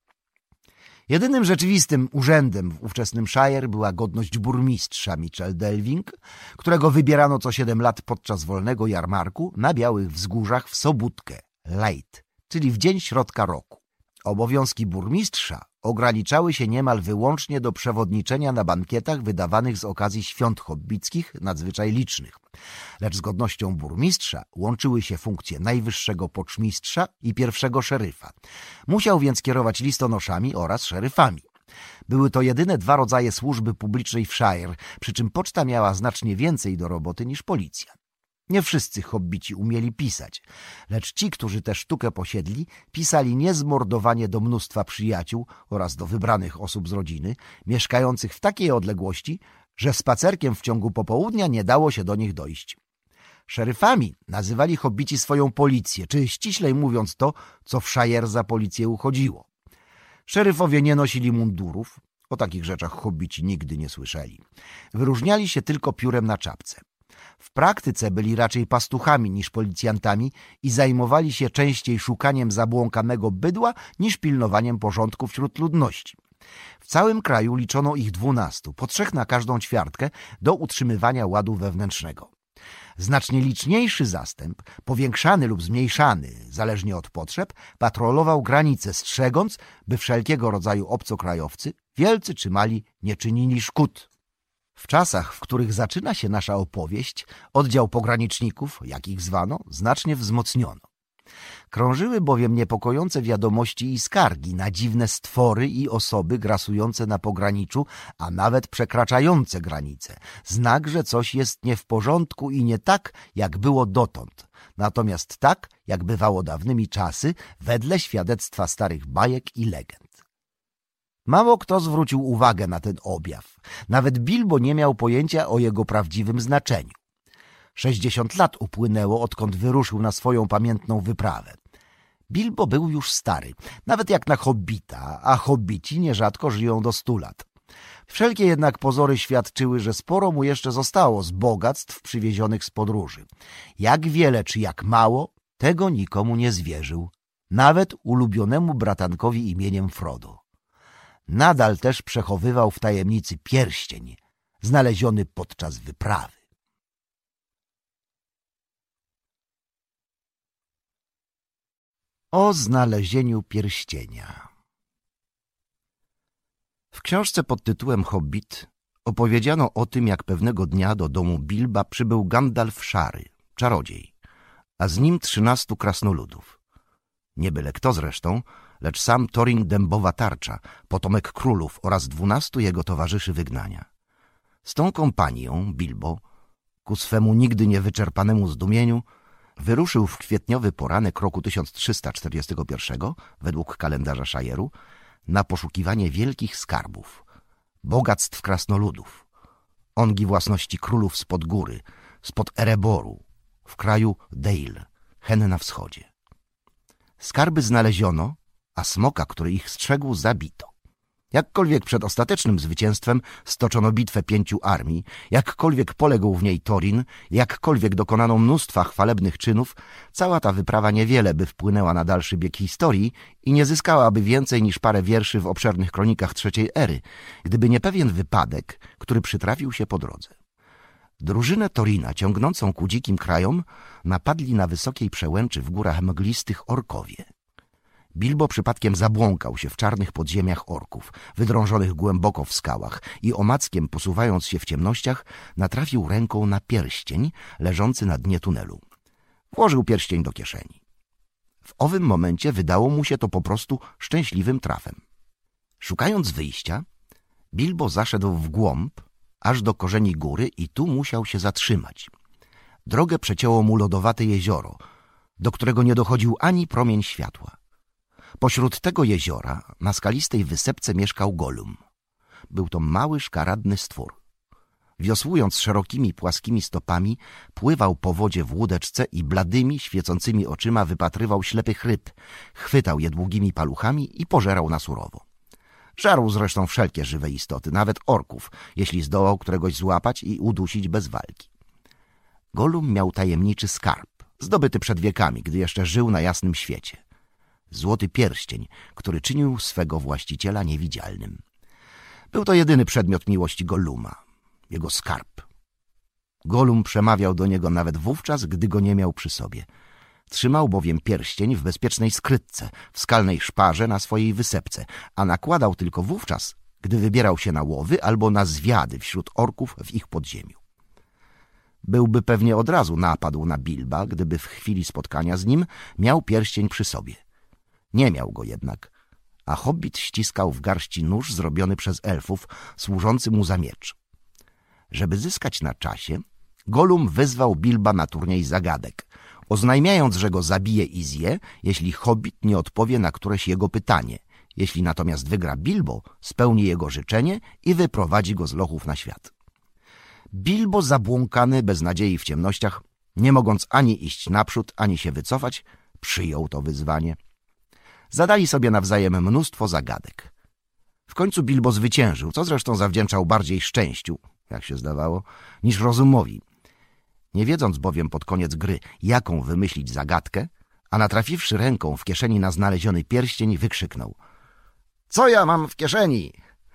A: Jedynym rzeczywistym urzędem w ówczesnym Shire była godność burmistrza Mitchell Delving, którego wybierano co siedem lat podczas wolnego jarmarku na Białych Wzgórzach w sobótkę, Lejt, czyli w dzień środka roku. Obowiązki burmistrza ograniczały się niemal wyłącznie do przewodniczenia na bankietach wydawanych z okazji świąt hobbickich nadzwyczaj licznych. Lecz z godnością burmistrza łączyły się funkcje najwyższego poczmistrza i pierwszego szeryfa. Musiał więc kierować listonoszami oraz szeryfami. Były to jedyne dwa rodzaje służby publicznej w Shire, przy czym poczta miała znacznie więcej do roboty niż policja. Nie wszyscy hobbici umieli pisać, lecz ci, którzy tę sztukę posiedli, pisali niezmordowanie do mnóstwa przyjaciół oraz do wybranych osób z rodziny, mieszkających w takiej odległości, że spacerkiem w ciągu popołudnia nie dało się do nich dojść. Szeryfami nazywali hobbici swoją policję, czy ściślej mówiąc to, co w Shire za policję uchodziło. Szeryfowie nie nosili mundurów, o takich rzeczach hobbici nigdy nie słyszeli. Wyróżniali się tylko piórem na czapce. W praktyce byli raczej pastuchami niż policjantami i zajmowali się częściej szukaniem zabłąkanego bydła niż pilnowaniem porządku wśród ludności. W całym kraju liczono ich dwunastu, po trzech na każdą ćwiartkę do utrzymywania ładu wewnętrznego. Znacznie liczniejszy zastęp, powiększany lub zmniejszany, zależnie od potrzeb, patrolował granice, strzegąc, by wszelkiego rodzaju obcokrajowcy, wielcy czy mali, nie czynili szkód. W czasach, w których zaczyna się nasza opowieść, oddział pograniczników, jak ich zwano, znacznie wzmocniono. Krążyły bowiem niepokojące wiadomości i skargi na dziwne stwory i osoby grasujące na pograniczu, a nawet przekraczające granice. Znak, że coś jest nie w porządku i nie tak, jak było dotąd. Natomiast tak, jak bywało dawnymi czasy, wedle świadectwa starych bajek i legend. Mało kto zwrócił uwagę na ten objaw. Nawet Bilbo nie miał pojęcia o jego prawdziwym znaczeniu. Sześćdziesiąt lat upłynęło, odkąd wyruszył na swoją pamiętną wyprawę. Bilbo był już stary, nawet jak na hobbita, a hobbici nierzadko żyją do stu lat. Wszelkie jednak pozory świadczyły, że sporo mu jeszcze zostało z bogactw przywiezionych z podróży. Jak wiele czy jak mało, tego nikomu nie zwierzył. Nawet ulubionemu bratankowi imieniem Frodo. Nadal też przechowywał w tajemnicy pierścień, znaleziony podczas wyprawy. O znalezieniu pierścienia. W książce pod tytułem Hobbit opowiedziano o tym, jak pewnego dnia do domu Bilba przybył Gandalf Szary, czarodziej, a z nim trzynastu krasnoludów. Nie byle kto zresztą, lecz sam Thorin Dębowa Tarcza, potomek królów oraz dwunastu jego towarzyszy wygnania. Z tą kompanią Bilbo, ku swemu nigdy niewyczerpanemu zdumieniu, wyruszył w kwietniowy poranek roku tysiąc trzysta czterdziestego pierwszego, według kalendarza Shire'u, na poszukiwanie wielkich skarbów, bogactw krasnoludów, ongi własności królów spod góry, spod Ereboru, w kraju Dale, Hen na wschodzie. Skarby znaleziono, a smoka, który ich strzegł, zabito. Jakkolwiek przed ostatecznym zwycięstwem stoczono bitwę pięciu armii, jakkolwiek poległ w niej Thorin, jakkolwiek dokonano mnóstwa chwalebnych czynów, cała ta wyprawa niewiele by wpłynęła na dalszy bieg historii i nie zyskałaby więcej niż parę wierszy w obszernych kronikach trzeciej ery, gdyby nie pewien wypadek, który przytrafił się po drodze. Drużynę Thorina ciągnącą ku dzikim krajom napadli na wysokiej przełęczy w górach mglistych orkowie. Bilbo przypadkiem zabłąkał się w czarnych podziemiach orków, wydrążonych głęboko w skałach i omackiem posuwając się w ciemnościach natrafił ręką na pierścień leżący na dnie tunelu. Włożył pierścień do kieszeni. W owym momencie wydało mu się to po prostu szczęśliwym trafem. Szukając wyjścia, Bilbo zaszedł w głąb, aż do korzeni góry i tu musiał się zatrzymać. Drogę przecięło mu lodowate jezioro, do którego nie dochodził ani promień światła. Pośród tego jeziora, na skalistej wysepce, mieszkał Gollum. Był to mały, szkaradny stwór. Wiosłując szerokimi, płaskimi stopami, pływał po wodzie w łódeczce i bladymi, świecącymi oczyma wypatrywał ślepych ryb, chwytał je długimi paluchami i pożerał na surowo. Żarł zresztą wszelkie żywe istoty, nawet orków, jeśli zdołał któregoś złapać i udusić bez walki. Gollum miał tajemniczy skarb, zdobyty przed wiekami, gdy jeszcze żył na jasnym świecie. Złoty pierścień, który czynił swego właściciela niewidzialnym. Był to jedyny przedmiot miłości Golluma, jego skarb. Gollum przemawiał do niego nawet wówczas, gdy go nie miał przy sobie. Trzymał bowiem pierścień w bezpiecznej skrytce, w skalnej szparze na swojej wysepce, a nakładał tylko wówczas, gdy wybierał się na łowy albo na zwiady wśród orków w ich podziemiu. Byłby pewnie od razu napadł na Bilba, gdyby w chwili spotkania z nim miał pierścień przy sobie. Nie miał go jednak, a hobbit ściskał w garści nóż zrobiony przez elfów, służący mu za miecz. Żeby zyskać na czasie, Gollum wyzwał Bilba na turniej zagadek, oznajmiając, że go zabije i zje, jeśli hobbit nie odpowie na któreś jego pytanie. Jeśli natomiast wygra Bilbo, spełni jego życzenie i wyprowadzi go z lochów na świat. Bilbo, zabłąkany, bez nadziei w ciemnościach, nie mogąc ani iść naprzód, ani się wycofać, przyjął to wyzwanie. Zadali sobie nawzajem mnóstwo zagadek. W końcu Bilbo zwyciężył, co zresztą zawdzięczał bardziej szczęściu, jak się zdawało, niż rozumowi. Nie wiedząc bowiem pod koniec gry, jaką wymyślić zagadkę, a natrafiwszy ręką w kieszeni na znaleziony pierścień, wykrzyknął: „Co ja mam w kieszeni?”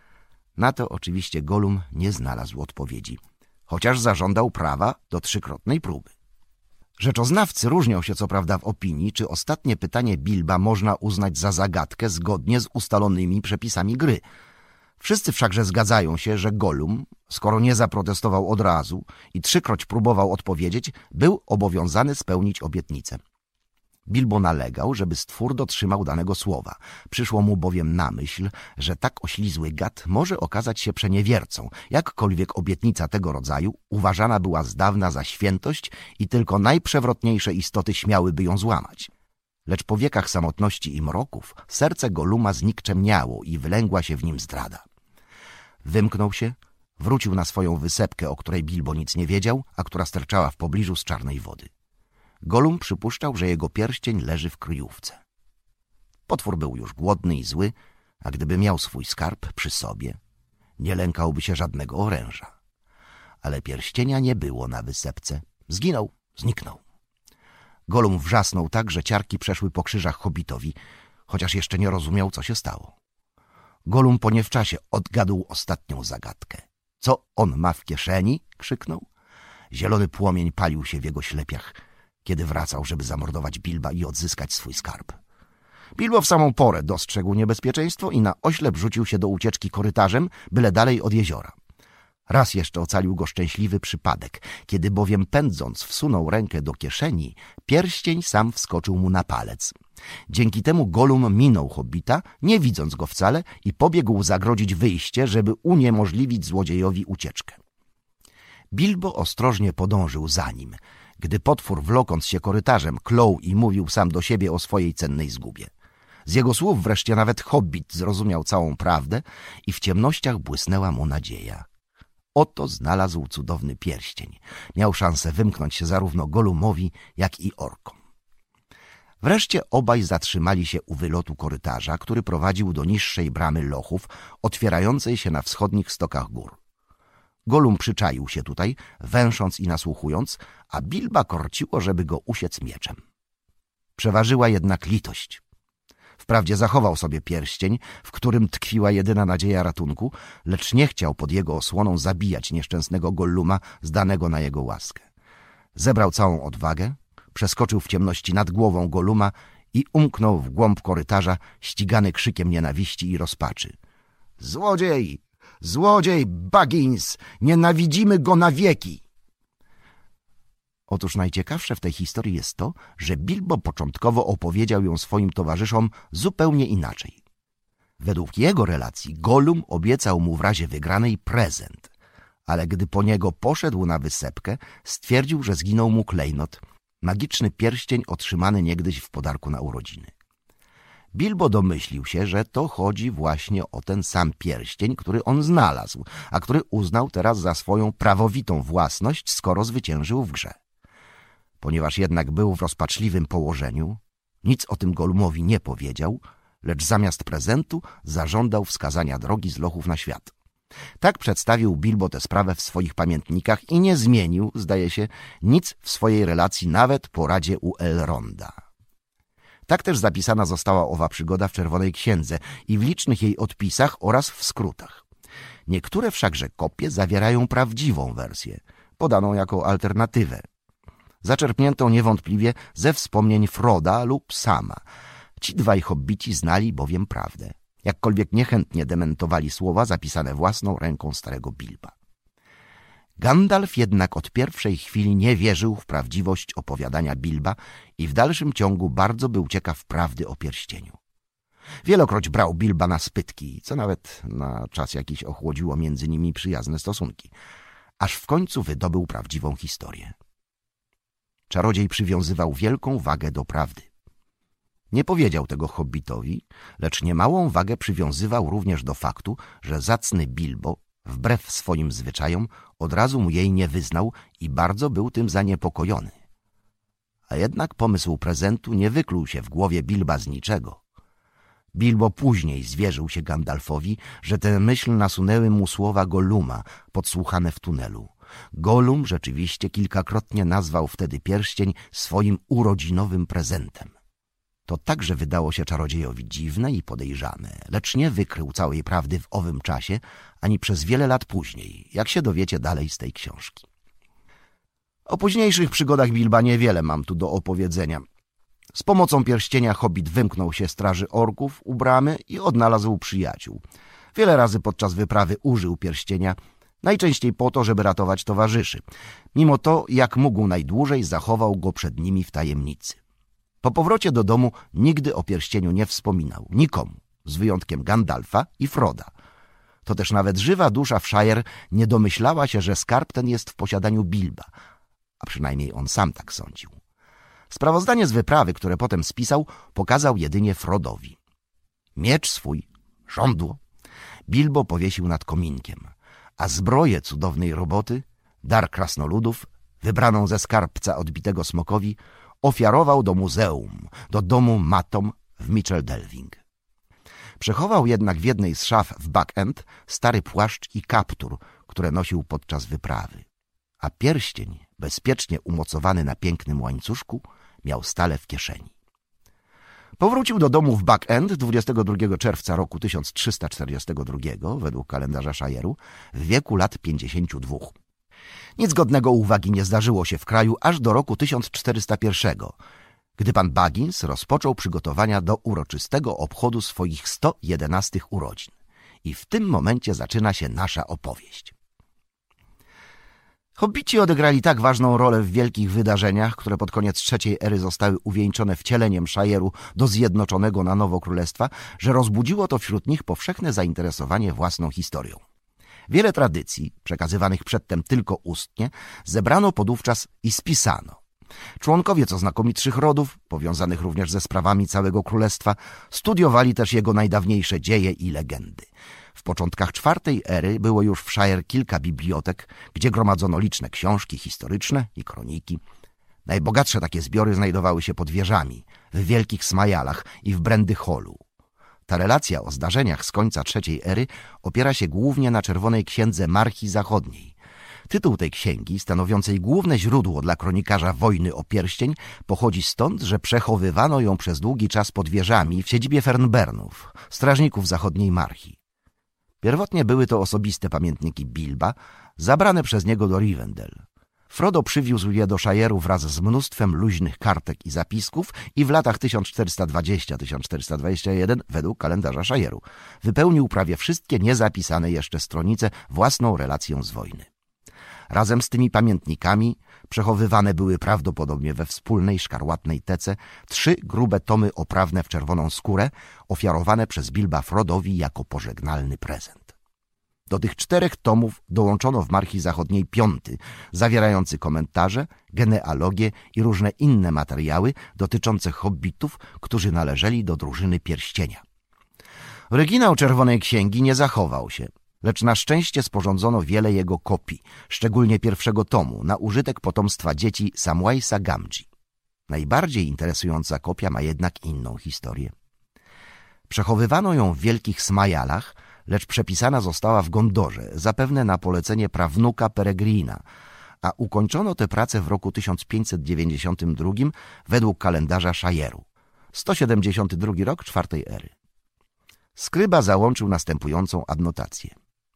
A: Na to oczywiście Gollum nie znalazł odpowiedzi, chociaż zażądał prawa do trzykrotnej próby. Rzeczoznawcy różnią się co prawda w opinii, czy ostatnie pytanie Bilba można uznać za zagadkę zgodnie z ustalonymi przepisami gry. Wszyscy wszakże zgadzają się, że Gollum, skoro nie zaprotestował od razu i trzykroć próbował odpowiedzieć, był obowiązany spełnić obietnicę. Bilbo nalegał, żeby stwór dotrzymał danego słowa. Przyszło mu bowiem na myśl, że tak oślizły gad może okazać się przeniewiercą, jakkolwiek obietnica tego rodzaju uważana była z dawna za świętość i tylko najprzewrotniejsze istoty śmiałyby ją złamać. Lecz po wiekach samotności i mroków serce Golluma znikczemniało i wylęgła się w nim zdrada. Wymknął się, wrócił na swoją wysepkę, o której Bilbo nic nie wiedział, a która sterczała w pobliżu z czarnej wody. Gollum przypuszczał, że jego pierścień leży w kryjówce. Potwór był już głodny i zły, a gdyby miał swój skarb przy sobie, nie lękałby się żadnego oręża. Ale pierścienia nie było na wysepce. Zginął, zniknął. Gollum wrzasnął tak, że ciarki przeszły po krzyżach hobbitowi, chociaż jeszcze nie rozumiał, co się stało. Gollum po niewczasie odgadł ostatnią zagadkę. Co on ma w kieszeni? Krzyknął. Zielony płomień palił się w jego ślepiach, kiedy wracał, żeby zamordować Bilba i odzyskać swój skarb. Bilbo w samą porę dostrzegł niebezpieczeństwo i na oślep rzucił się do ucieczki korytarzem, byle dalej od jeziora. Raz jeszcze ocalił go szczęśliwy przypadek, kiedy bowiem pędząc wsunął rękę do kieszeni, pierścień sam wskoczył mu na palec. Dzięki temu Gollum minął hobbita, nie widząc go wcale, i pobiegł zagrodzić wyjście, żeby uniemożliwić złodziejowi ucieczkę. Bilbo ostrożnie podążył za nim, gdy potwór, wlokąc się korytarzem, klął i mówił sam do siebie o swojej cennej zgubie. Z jego słów wreszcie nawet hobbit zrozumiał całą prawdę i w ciemnościach błysnęła mu nadzieja. Oto znalazł cudowny pierścień. Miał szansę wymknąć się zarówno Gollumowi, jak i orkom. Wreszcie obaj zatrzymali się u wylotu korytarza, który prowadził do niższej bramy lochów, otwierającej się na wschodnich stokach gór. Gollum przyczaił się tutaj, węsząc i nasłuchując, a Bilba korciło, żeby go usiec mieczem. Przeważyła jednak litość. Wprawdzie zachował sobie pierścień, w którym tkwiła jedyna nadzieja ratunku, lecz nie chciał pod jego osłoną zabijać nieszczęsnego Golluma zdanego na jego łaskę. Zebrał całą odwagę, przeskoczył w ciemności nad głową Golluma i umknął w głąb korytarza, ścigany krzykiem nienawiści i rozpaczy. Złodziej! Złodziej Baggins! Nienawidzimy go na wieki! Otóż najciekawsze w tej historii jest to, że Bilbo początkowo opowiedział ją swoim towarzyszom zupełnie inaczej. Według jego relacji Gollum obiecał mu w razie wygranej prezent, ale gdy po niego poszedł na wysepkę, stwierdził, że zginął mu klejnot, magiczny pierścień otrzymany niegdyś w podarku na urodziny. Bilbo domyślił się, że to chodzi właśnie o ten sam pierścień, który on znalazł, a który uznał teraz za swoją prawowitą własność, skoro zwyciężył w grze. Ponieważ jednak był w rozpaczliwym położeniu, nic o tym Gollumowi nie powiedział, lecz zamiast prezentu zażądał wskazania drogi z lochów na świat. Tak przedstawił Bilbo tę sprawę w swoich pamiętnikach i nie zmienił, zdaje się, nic w swojej relacji nawet po radzie u Elronda. Tak też zapisana została owa przygoda w Czerwonej Księdze i w licznych jej odpisach oraz w skrótach. Niektóre wszakże kopie zawierają prawdziwą wersję, podaną jako alternatywę, zaczerpniętą niewątpliwie ze wspomnień Froda lub Sama. Ci dwaj hobbici znali bowiem prawdę, jakkolwiek niechętnie dementowali słowa zapisane własną ręką starego Bilba. Gandalf jednak od pierwszej chwili nie wierzył w prawdziwość opowiadania Bilba i w dalszym ciągu bardzo był ciekaw prawdy o pierścieniu. Wielokroć brał Bilba na spytki, co nawet na czas jakiś ochłodziło między nimi przyjazne stosunki, aż w końcu wydobył prawdziwą historię. Czarodziej przywiązywał wielką wagę do prawdy. Nie powiedział tego hobbitowi, lecz niemałą wagę przywiązywał również do faktu, że zacny Bilbo, wbrew swoim zwyczajom, od razu mu jej nie wyznał i bardzo był tym zaniepokojony. A jednak pomysł prezentu nie wykluł się w głowie Bilba z niczego. Bilbo później zwierzył się Gandalfowi, że tę myśl nasunęły mu słowa Golluma, podsłuchane w tunelu. Gollum rzeczywiście kilkakrotnie nazwał wtedy pierścień swoim urodzinowym prezentem. To także wydało się czarodziejowi dziwne i podejrzane, lecz nie wykrył całej prawdy w owym czasie, ani przez wiele lat później, jak się dowiecie dalej z tej książki. O późniejszych przygodach Bilba niewiele mam tu do opowiedzenia. Z pomocą pierścienia hobbit wymknął się straży orków u bramy i odnalazł przyjaciół. Wiele razy podczas wyprawy użył pierścienia, najczęściej po to, żeby ratować towarzyszy. Mimo to, jak mógł najdłużej, zachował go przed nimi w tajemnicy. Po powrocie do domu nigdy o pierścieniu nie wspominał, nikomu, z wyjątkiem Gandalfa i Froda. To też nawet żywa dusza w Shire nie domyślała się, że skarb ten jest w posiadaniu Bilba, a przynajmniej on sam tak sądził. Sprawozdanie z wyprawy, które potem spisał, pokazał jedynie Frodowi. Miecz swój, żądło, Bilbo powiesił nad kominkiem, a zbroję cudownej roboty, dar krasnoludów, wybraną ze skarbca odbitego smokowi, ofiarował do muzeum, do domu Matom w Mitchell-Delving. Przechował jednak w jednej z szaf w Back End stary płaszcz i kaptur, które nosił podczas wyprawy, a pierścień, bezpiecznie umocowany na pięknym łańcuszku, miał stale w kieszeni. Powrócił do domu w Back End dwudziestego drugiego czerwca roku tysiąc trzysta czterdziestego drugiego według kalendarza Shire'u w wieku lat pięćdziesięciu dwóch. Nic godnego uwagi nie zdarzyło się w kraju aż do roku tysiąc czterysta pierwszego, gdy pan Baggins rozpoczął przygotowania do uroczystego obchodu swoich sto jedenastych urodzin. I w tym momencie zaczyna się nasza opowieść. Hobbici odegrali tak ważną rolę w wielkich wydarzeniach, które pod koniec trzeciej ery zostały uwieńczone wcieleniem Shire'u do zjednoczonego na nowo królestwa, że rozbudziło to wśród nich powszechne zainteresowanie własną historią. Wiele tradycji, przekazywanych przedtem tylko ustnie, zebrano podówczas i spisano. Członkowie co znakomitszych rodów, powiązanych również ze sprawami całego królestwa, studiowali też jego najdawniejsze dzieje i legendy. W początkach czwartej ery było już w Shire kilka bibliotek, gdzie gromadzono liczne książki historyczne i kroniki. Najbogatsze takie zbiory znajdowały się pod wieżami, w wielkich smajalach i w Brandy Hallu. Ta relacja o zdarzeniach z końca trzeciej ery opiera się głównie na Czerwonej Księdze Marchi Zachodniej. Tytuł tej księgi, stanowiącej główne źródło dla kronikarza wojny o pierścień, pochodzi stąd, że przechowywano ją przez długi czas pod wieżami w siedzibie Fernburnów, strażników zachodniej Marchi. Pierwotnie były to osobiste pamiętniki Bilba, zabrane przez niego do Rivendell. Frodo przywiózł je do Shire'u wraz z mnóstwem luźnych kartek i zapisków i w latach tysiąc czterysta dwudziestym do tysiąc czterysta dwudziestego pierwszego według kalendarza Shire'u wypełnił prawie wszystkie niezapisane jeszcze stronice własną relacją z wojny. Razem z tymi pamiętnikami przechowywane były prawdopodobnie we wspólnej szkarłatnej tece trzy grube tomy oprawne w czerwoną skórę, ofiarowane przez Bilba Frodowi jako pożegnalny prezent. Do tych czterech tomów dołączono w Marchi Zachodniej piąty, zawierający komentarze, genealogię i różne inne materiały dotyczące hobbitów, którzy należeli do drużyny Pierścienia. Oryginał Czerwonej Księgi nie zachował się, lecz na szczęście sporządzono wiele jego kopii, szczególnie pierwszego tomu, na użytek potomstwa dzieci Samwisa Gamgee. Najbardziej interesująca kopia ma jednak inną historię. Przechowywano ją w Wielkich Smajalach, lecz przepisana została w Gondorze, zapewne na polecenie prawnuka Peregrina, a ukończono tę pracę w roku tysiąc pięćset dziewięćdziesiątym drugim według kalendarza Shire'u. sto siedemdziesiąty drugi rok czwartej ery. Skryba załączył następującą adnotację.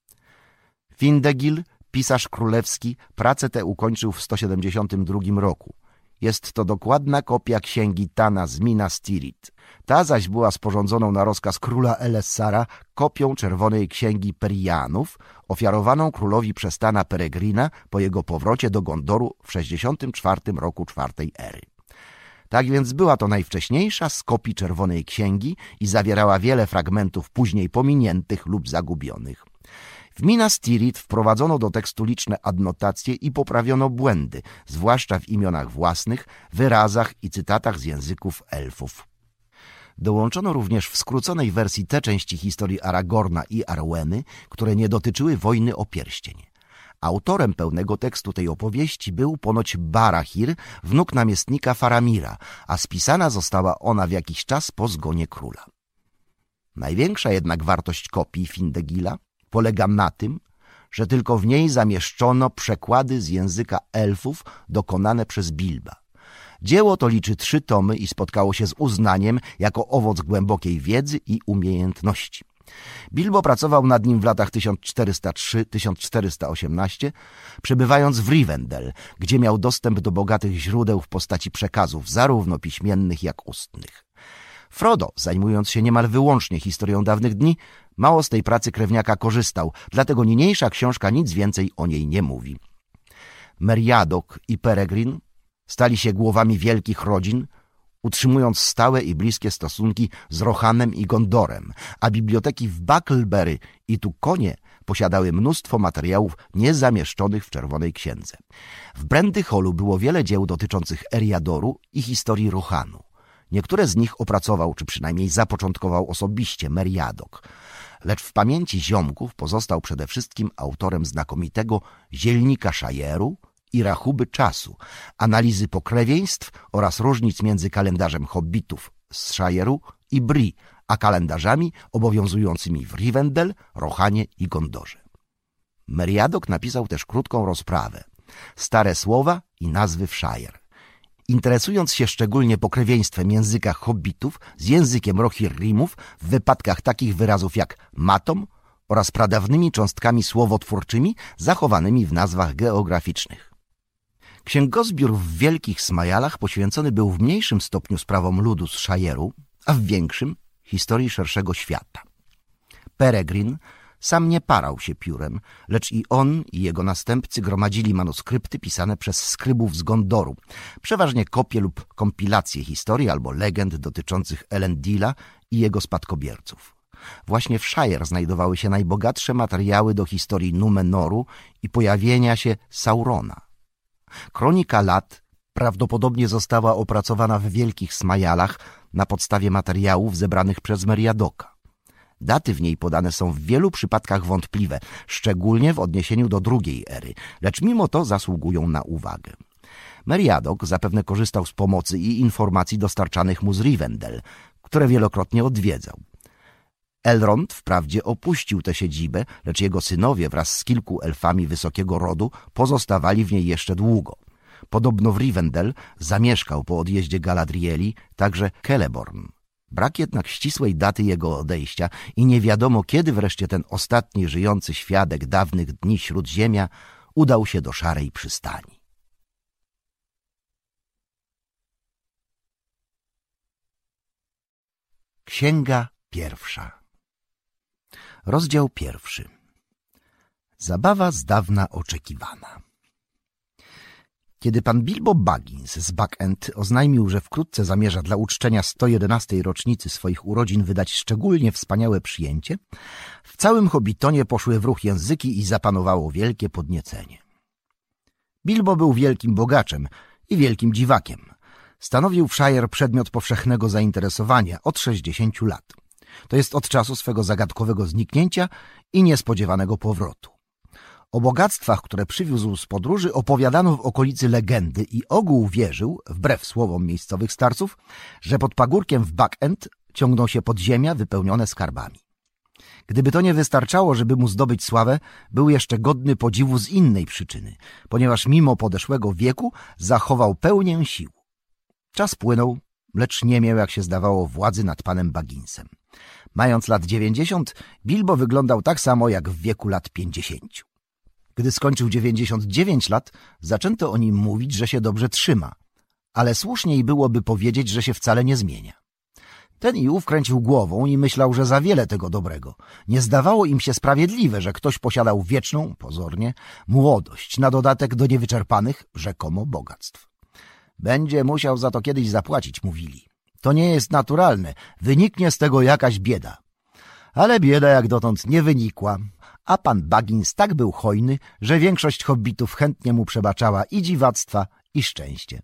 A: Findegil, pisarz królewski, pracę tę ukończył w sto siedemdziesiątym drugim roku. Jest to dokładna kopia księgi Tana z Minas Tirith. Ta zaś była sporządzoną na rozkaz króla Elessara kopią Czerwonej Księgi Perianów, ofiarowaną królowi przez Tana Peregrina po jego powrocie do Gondoru w sześćdziesiątym czwartym roku czwartej ery. Tak więc była to najwcześniejsza z kopii Czerwonej Księgi i zawierała wiele fragmentów później pominiętych lub zagubionych. W Minas Tirith wprowadzono do tekstu liczne adnotacje i poprawiono błędy, zwłaszcza w imionach własnych, wyrazach i cytatach z języków elfów. Dołączono również w skróconej wersji te części historii Aragorna i Arweny, które nie dotyczyły wojny o pierścień. Autorem pełnego tekstu tej opowieści był ponoć Barahir, wnuk namiestnika Faramira, a spisana została ona w jakiś czas po zgonie króla. Największa jednak wartość kopii Findegila polega na tym, że tylko w niej zamieszczono przekłady z języka elfów dokonane przez Bilba. Dzieło to liczy trzy tomy i spotkało się z uznaniem jako owoc głębokiej wiedzy i umiejętności. Bilbo pracował nad nim w latach tysiąc czterysta trzy do tysiąc czterysta osiemnaście, przebywając w Rivendell, gdzie miał dostęp do bogatych źródeł w postaci przekazów, zarówno piśmiennych, jak ustnych. Frodo, zajmując się niemal wyłącznie historią dawnych dni, mało z tej pracy krewniaka korzystał, dlatego niniejsza książka nic więcej o niej nie mówi. Meriadoc i Peregrin stali się głowami wielkich rodzin, utrzymując stałe i bliskie stosunki z Rohanem i Gondorem, a biblioteki w Bucklebury i Tukonie posiadały mnóstwo materiałów niezamieszczonych w Czerwonej Księdze. W Brandy Hallu było wiele dzieł dotyczących Eriadoru i historii Rohanu. Niektóre z nich opracował, czy przynajmniej zapoczątkował osobiście Meriadoc, lecz w pamięci ziomków pozostał przede wszystkim autorem znakomitego Zielnika Shire'u i Rachuby Czasu, analizy pokrewieństw oraz różnic między kalendarzem hobbitów z Shire'u i Bree, a kalendarzami obowiązującymi w Rivendell, Rohanie i Gondorze. Meriadoc napisał też krótką rozprawę, Stare słowa i nazwy w Shire. Interesując się szczególnie pokrewieństwem języka hobbitów z językiem Rohirrimów w wypadkach takich wyrazów jak matom oraz pradawnymi cząstkami słowotwórczymi zachowanymi w nazwach geograficznych. Księgozbiór w Wielkich Smajalach poświęcony był w mniejszym stopniu sprawom ludu z Shire'u, a w większym historii szerszego świata. Peregrin sam nie parał się piórem, lecz i on i jego następcy gromadzili manuskrypty pisane przez skrybów z Gondoru, przeważnie kopie lub kompilacje historii albo legend dotyczących Elendila i jego spadkobierców. Właśnie w Shire znajdowały się najbogatsze materiały do historii Numenoru i pojawienia się Saurona. Kronika lat prawdopodobnie została opracowana w Wielkich Smajalach na podstawie materiałów zebranych przez Meriadoca. Daty w niej podane są w wielu przypadkach wątpliwe, szczególnie w odniesieniu do drugiej ery, lecz mimo to zasługują na uwagę. Meriadoc zapewne korzystał z pomocy i informacji dostarczanych mu z Rivendell, które wielokrotnie odwiedzał. Elrond wprawdzie opuścił tę siedzibę, lecz jego synowie wraz z kilku elfami wysokiego rodu pozostawali w niej jeszcze długo. Podobno w Rivendell zamieszkał po odjeździe Galadrieli także Celeborn. Brak jednak ścisłej daty jego odejścia i nie wiadomo, kiedy wreszcie ten ostatni żyjący świadek dawnych dni Śródziemia udał się do Szarej Przystani. Księga pierwsza. Rozdział pierwszy. Zabawa z dawna oczekiwana. Kiedy pan Bilbo Baggins z Buck End oznajmił, że wkrótce zamierza dla uczczenia sto jedenastej rocznicy swoich urodzin wydać szczególnie wspaniałe przyjęcie, w całym Hobbitonie poszły w ruch języki i zapanowało wielkie podniecenie. Bilbo był wielkim bogaczem i wielkim dziwakiem. Stanowił w Shire przedmiot powszechnego zainteresowania od sześćdziesięciu lat. To jest od czasu swego zagadkowego zniknięcia i niespodziewanego powrotu. O bogactwach, które przywiózł z podróży, opowiadano w okolicy legendy i ogół wierzył, wbrew słowom miejscowych starców, że pod pagórkiem w Buck End ciągną się podziemia wypełnione skarbami. Gdyby to nie wystarczało, żeby mu zdobyć sławę, był jeszcze godny podziwu z innej przyczyny, ponieważ mimo podeszłego wieku zachował pełnię sił. Czas płynął, lecz nie miał, jak się zdawało, władzy nad panem Bagginsem. Mając lat dziewięćdziesiąt, Bilbo wyglądał tak samo jak w wieku lat pięćdziesięciu. Gdy skończył dziewięćdziesiąt dziewięć lat, zaczęto o nim mówić, że się dobrze trzyma, ale słuszniej byłoby powiedzieć, że się wcale nie zmienia. Ten i ów kręcił głową i myślał, że za wiele tego dobrego. Nie zdawało im się sprawiedliwe, że ktoś posiadał wieczną, pozornie, młodość, na dodatek do niewyczerpanych, rzekomo, bogactw. Będzie musiał za to kiedyś zapłacić, mówili. To nie jest naturalne, wyniknie z tego jakaś bieda. Ale bieda jak dotąd nie wynikła, a pan Baggins tak był hojny, że większość hobbitów chętnie mu przebaczała i dziwactwa, i szczęście.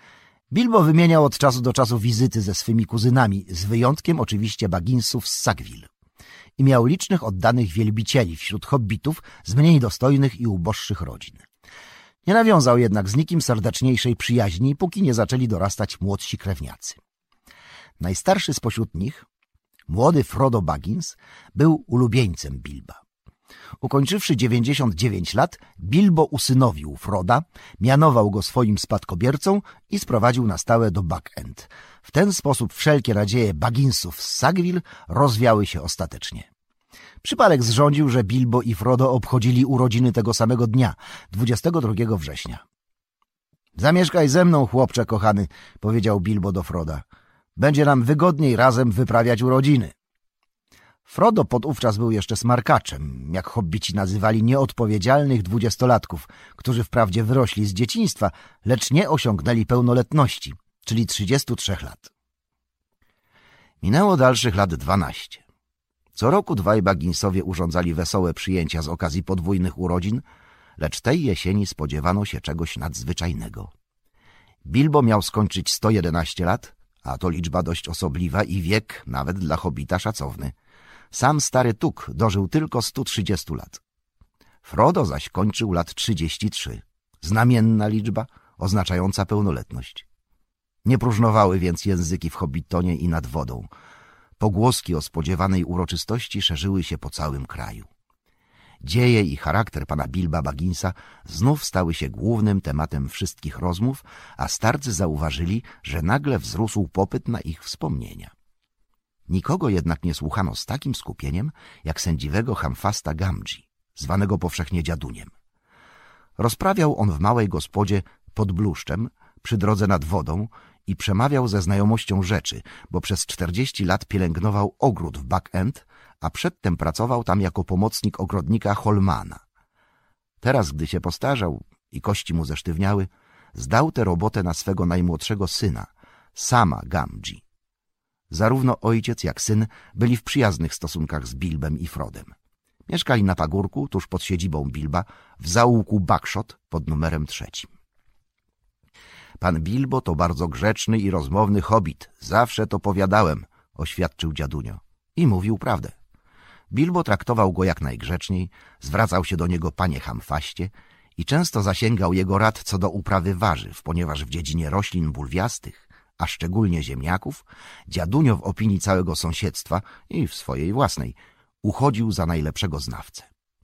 A: Bilbo wymieniał od czasu do czasu wizyty ze swymi kuzynami, z wyjątkiem oczywiście Bagginsów z Sackville. I miał licznych oddanych wielbicieli wśród hobbitów z mniej dostojnych i uboższych rodzin. Nie nawiązał jednak z nikim serdeczniejszej przyjaźni, póki nie zaczęli dorastać młodsi krewniacy. Najstarszy spośród nich, młody Frodo Baggins, był ulubieńcem Bilba. Ukończywszy dziewięćdziesiąt dziewięć lat, Bilbo usynowił Froda, mianował go swoim spadkobiercą i sprowadził na stałe do Buck End. W ten sposób wszelkie nadzieje Bagginsów z Sackville rozwiały się ostatecznie. Przypadek zrządził, że Bilbo i Frodo obchodzili urodziny tego samego dnia, dwudziestego drugiego września. — Zamieszkaj ze mną, chłopcze kochany — powiedział Bilbo do Froda. — Będzie nam wygodniej razem wyprawiać urodziny. Frodo podówczas był jeszcze smarkaczem, jak hobbici nazywali nieodpowiedzialnych dwudziestolatków, którzy wprawdzie wyrośli z dzieciństwa, lecz nie osiągnęli pełnoletności, czyli trzydziestu trzech lat. Minęło dalszych lat dwanaście. Co roku dwaj Bagginsowie urządzali wesołe przyjęcia z okazji podwójnych urodzin, lecz tej jesieni spodziewano się czegoś nadzwyczajnego. Bilbo miał skończyć sto jedenaście lat, a to liczba dość osobliwa i wiek nawet dla hobbita szacowny. Sam stary Tuk dożył tylko stu trzydziestu lat. Frodo zaś kończył lat trzydzieści trzy. Znamienna liczba, oznaczająca pełnoletność. Nie próżnowały więc języki w Hobbitonie i nad wodą. Pogłoski o spodziewanej uroczystości szerzyły się po całym kraju. Dzieje i charakter pana Bilba Bagginsa znów stały się głównym tematem wszystkich rozmów, a starcy zauważyli, że nagle wzrósł popyt na ich wspomnienia. Nikogo jednak nie słuchano z takim skupieniem, jak sędziwego Hamfasta Gamgee, zwanego powszechnie dziaduniem. Rozprawiał on w małej gospodzie pod bluszczem, przy drodze nad wodą i przemawiał ze znajomością rzeczy, bo przez czterdzieści lat pielęgnował ogród w Buck End, a przedtem pracował tam jako pomocnik ogrodnika Holmana. Teraz, gdy się postarzał i kości mu zesztywniały, zdał tę robotę na swego najmłodszego syna, Sama Gamgee. Zarówno ojciec, jak syn byli w przyjaznych stosunkach z Bilbem i Frodem. Mieszkali na pagórku, tuż pod siedzibą Bilba, w zaułku Buckshot pod numerem trzecim. Pan Bilbo to bardzo grzeczny i rozmowny hobbit. Zawsze to powiadałem, oświadczył dziadunio. I mówił prawdę. Bilbo traktował go jak najgrzeczniej, zwracał się do niego panie Hamfaście i często zasięgał jego rad co do uprawy warzyw, ponieważ w dziedzinie roślin bulwiastych, a szczególnie ziemniaków, dziadunio w opinii całego sąsiedztwa i w swojej własnej uchodził za najlepszego znawcę.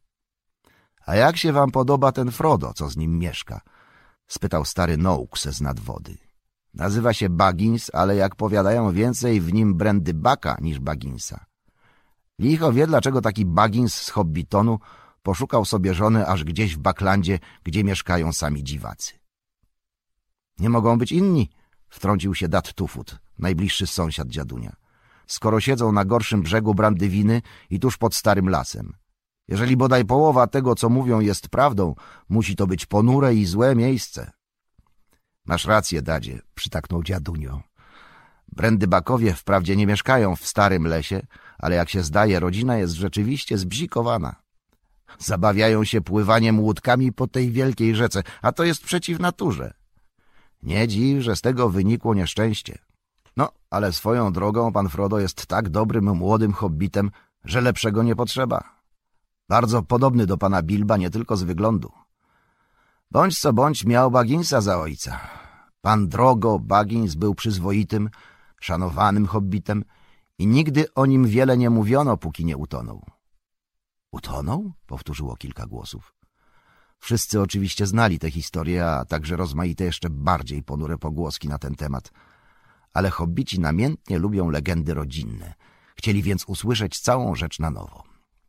A: — A jak się wam podoba ten Frodo, co z nim mieszka? — spytał stary Noakes z nad wody. — Nazywa się Baggins, ale jak powiadają, więcej w nim Brandy Bucka niż Bagginsa. Licho wie, dlaczego taki Baggins z Hobbitonu poszukał sobie żony aż gdzieś w Bucklandzie, gdzie mieszkają sami dziwacy. — Nie mogą być inni — wtrącił się Dat Tufut, najbliższy sąsiad dziadunia. — Skoro siedzą na gorszym brzegu Brandywiny i tuż pod starym lasem. Jeżeli bodaj połowa tego, co mówią, jest prawdą, musi to być ponure i złe miejsce. Masz rację, dadzie, przytaknął dziadunio. Brędybakowie wprawdzie nie mieszkają w starym lesie, ale jak się zdaje, rodzina jest rzeczywiście zbzikowana. Zabawiają się pływaniem łódkami po tej wielkiej rzece, a to jest przeciw naturze. Nie dziw, że z tego wynikło nieszczęście. No, ale swoją drogą pan Frodo jest tak dobrym młodym hobbitem, że lepszego nie potrzeba. Bardzo podobny do pana Bilba nie tylko z wyglądu. Bądź co bądź miał Bagginsa za ojca. Pan Drogo Baggins był przyzwoitym, szanowanym hobbitem i nigdy o nim wiele nie mówiono, póki nie utonął. Utonął? Powtórzyło kilka głosów. Wszyscy oczywiście znali tę historię, a także rozmaite jeszcze bardziej ponure pogłoski na ten temat. Ale hobbici namiętnie lubią legendy rodzinne. Chcieli więc usłyszeć całą rzecz na nowo.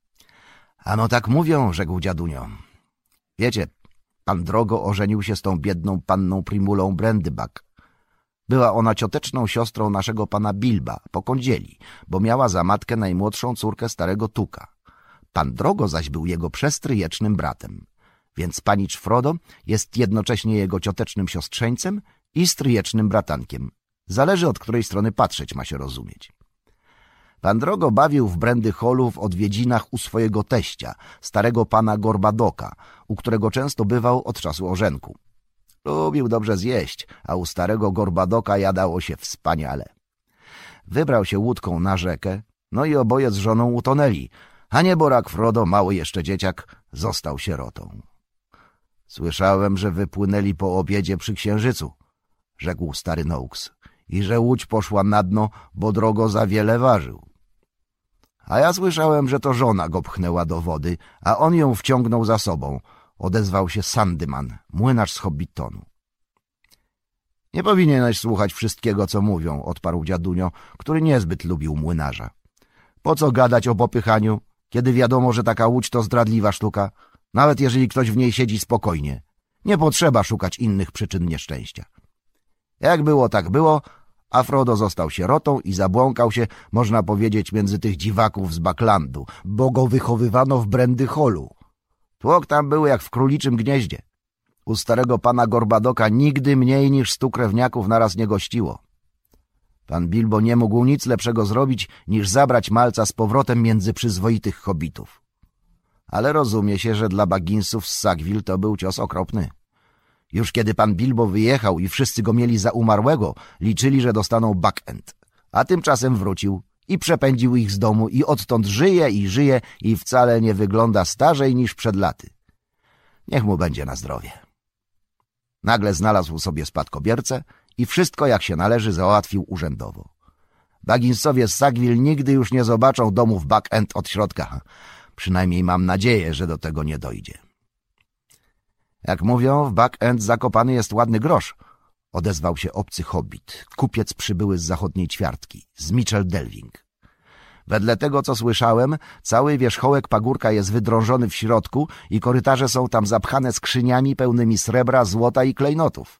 A: A no tak mówią, rzekł dziadunio. Wiecie, pan Drogo ożenił się z tą biedną panną Primulą Brędybak. Była ona cioteczną siostrą naszego pana Bilba, po kądzieli, bo miała za matkę najmłodszą córkę starego Tuka. Pan Drogo zaś był jego przestryjecznym bratem, więc panicz Frodo jest jednocześnie jego ciotecznym siostrzeńcem i stryjecznym bratankiem. Zależy, od której strony patrzeć, ma się rozumieć. Pan Drogo bawił w Brandyhallu w odwiedzinach u swojego teścia, starego pana Gorbadoka, u którego często bywał od czasu orzenku. Lubił dobrze zjeść, a u starego Gorbadoka jadało się wspaniale. Wybrał się łódką na rzekę, no i oboje z żoną utonęli, a nieborak Frodo, mały jeszcze dzieciak, został sierotą. Słyszałem, że wypłynęli po obiedzie przy księżycu, rzekł stary Noakes, i że łódź poszła na dno, bo Drogo za wiele ważył. A ja słyszałem, że to żona go pchnęła do wody, a on ją wciągnął za sobą, odezwał się Sandyman, młynarz z Hobbitonu. Nie powinieneś słuchać wszystkiego, co mówią, odparł dziadunio, który niezbyt lubił młynarza. Po co gadać o popychaniu, kiedy wiadomo, że taka łódź to zdradliwa sztuka, nawet jeżeli ktoś w niej siedzi spokojnie. Nie potrzeba szukać innych przyczyn nieszczęścia. Jak było, tak było, a Frodo został sierotą i zabłąkał się, można powiedzieć, między tych dziwaków z Backlandu, bo go wychowywano w Brandyhallu. Tłok tam był jak w króliczym gnieździe. U starego pana Gorbadoka nigdy mniej niż stu krewniaków naraz nie gościło. Pan Bilbo nie mógł nic lepszego zrobić, niż zabrać malca z powrotem między przyzwoitych hobbitów. Ale rozumie się, że dla Bagginsów z Sackville to był cios okropny. Już kiedy pan Bilbo wyjechał i wszyscy go mieli za umarłego, liczyli, że dostaną back-end. A tymczasem wrócił i przepędził ich z domu i odtąd żyje i żyje i wcale nie wygląda starzej niż przed laty. Niech mu będzie na zdrowie. Nagle znalazł sobie spadkobiercę i wszystko jak się należy załatwił urzędowo. Bagginsowie z Sackville nigdy już nie zobaczą domów back-end od środka. Przynajmniej mam nadzieję, że do tego nie dojdzie. Jak mówią, w back-end zakopany jest ładny grosz, odezwał się obcy hobbit, kupiec przybyły z zachodniej ćwiartki, z Mitchell Delving. Wedle tego, co słyszałem, cały wierzchołek pagórka jest wydrążony w środku i korytarze są tam zapchane skrzyniami pełnymi srebra, złota i klejnotów.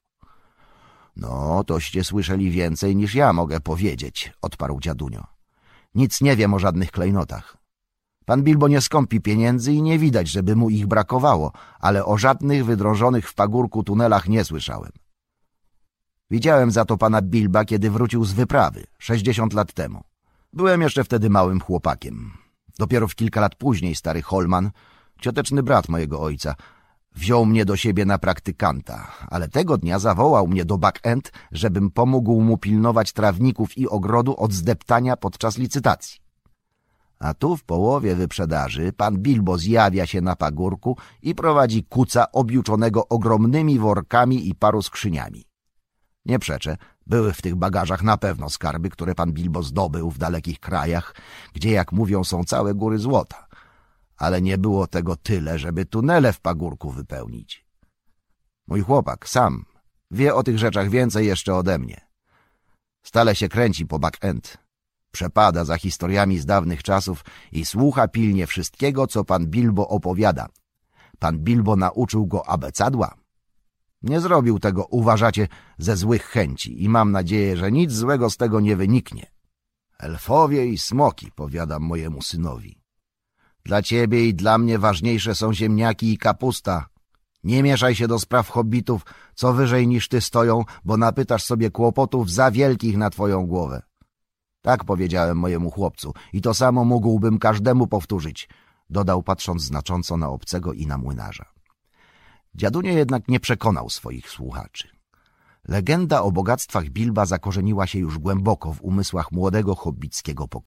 A: No, toście słyszeli więcej niż ja mogę powiedzieć, odparł dziadunio. Nic nie wiem o żadnych klejnotach. Pan Bilbo nie skąpi pieniędzy i nie widać, żeby mu ich brakowało, ale o żadnych wydrążonych w pagórku tunelach nie słyszałem. Widziałem za to pana Bilba, kiedy wrócił z wyprawy, sześćdziesiąt lat temu. Byłem jeszcze wtedy małym chłopakiem. Dopiero w kilka lat później stary Holman, cioteczny brat mojego ojca, wziął mnie do siebie na praktykanta, ale tego dnia zawołał mnie do back-end, żebym pomógł mu pilnować trawników i ogrodu od zdeptania podczas licytacji. A tu w połowie wyprzedaży pan Bilbo zjawia się na pagórku i prowadzi kuca objuczonego ogromnymi workami i paru skrzyniami. Nie przeczę, były w tych bagażach na pewno skarby, które pan Bilbo zdobył w dalekich krajach, gdzie, jak mówią, są całe góry złota. Ale nie było tego tyle, żeby tunele w pagórku wypełnić. Mój chłopak sam wie o tych rzeczach więcej jeszcze ode mnie. Stale się kręci po back-end. Przepada za historiami z dawnych czasów i słucha pilnie wszystkiego, co pan Bilbo opowiada. Pan Bilbo nauczył go abecadła. Nie zrobił tego, uważacie, ze złych chęci i mam nadzieję, że nic złego z tego nie wyniknie. Elfowie i smoki, powiadam mojemu synowi. Dla ciebie i dla mnie ważniejsze są ziemniaki i kapusta, Nie mieszaj się do spraw hobbitów, co wyżej niż ty stoją, bo napytasz sobie kłopotów za wielkich na twoją głowę. Tak powiedziałem mojemu chłopcu i to samo mógłbym każdemu powtórzyć, dodał patrząc znacząco na obcego i na młynarza. Dziadunio jednak nie przekonał swoich słuchaczy. Legenda o bogactwach Bilba zakorzeniła się już głęboko w umysłach młodego hobbickiego pokolenia.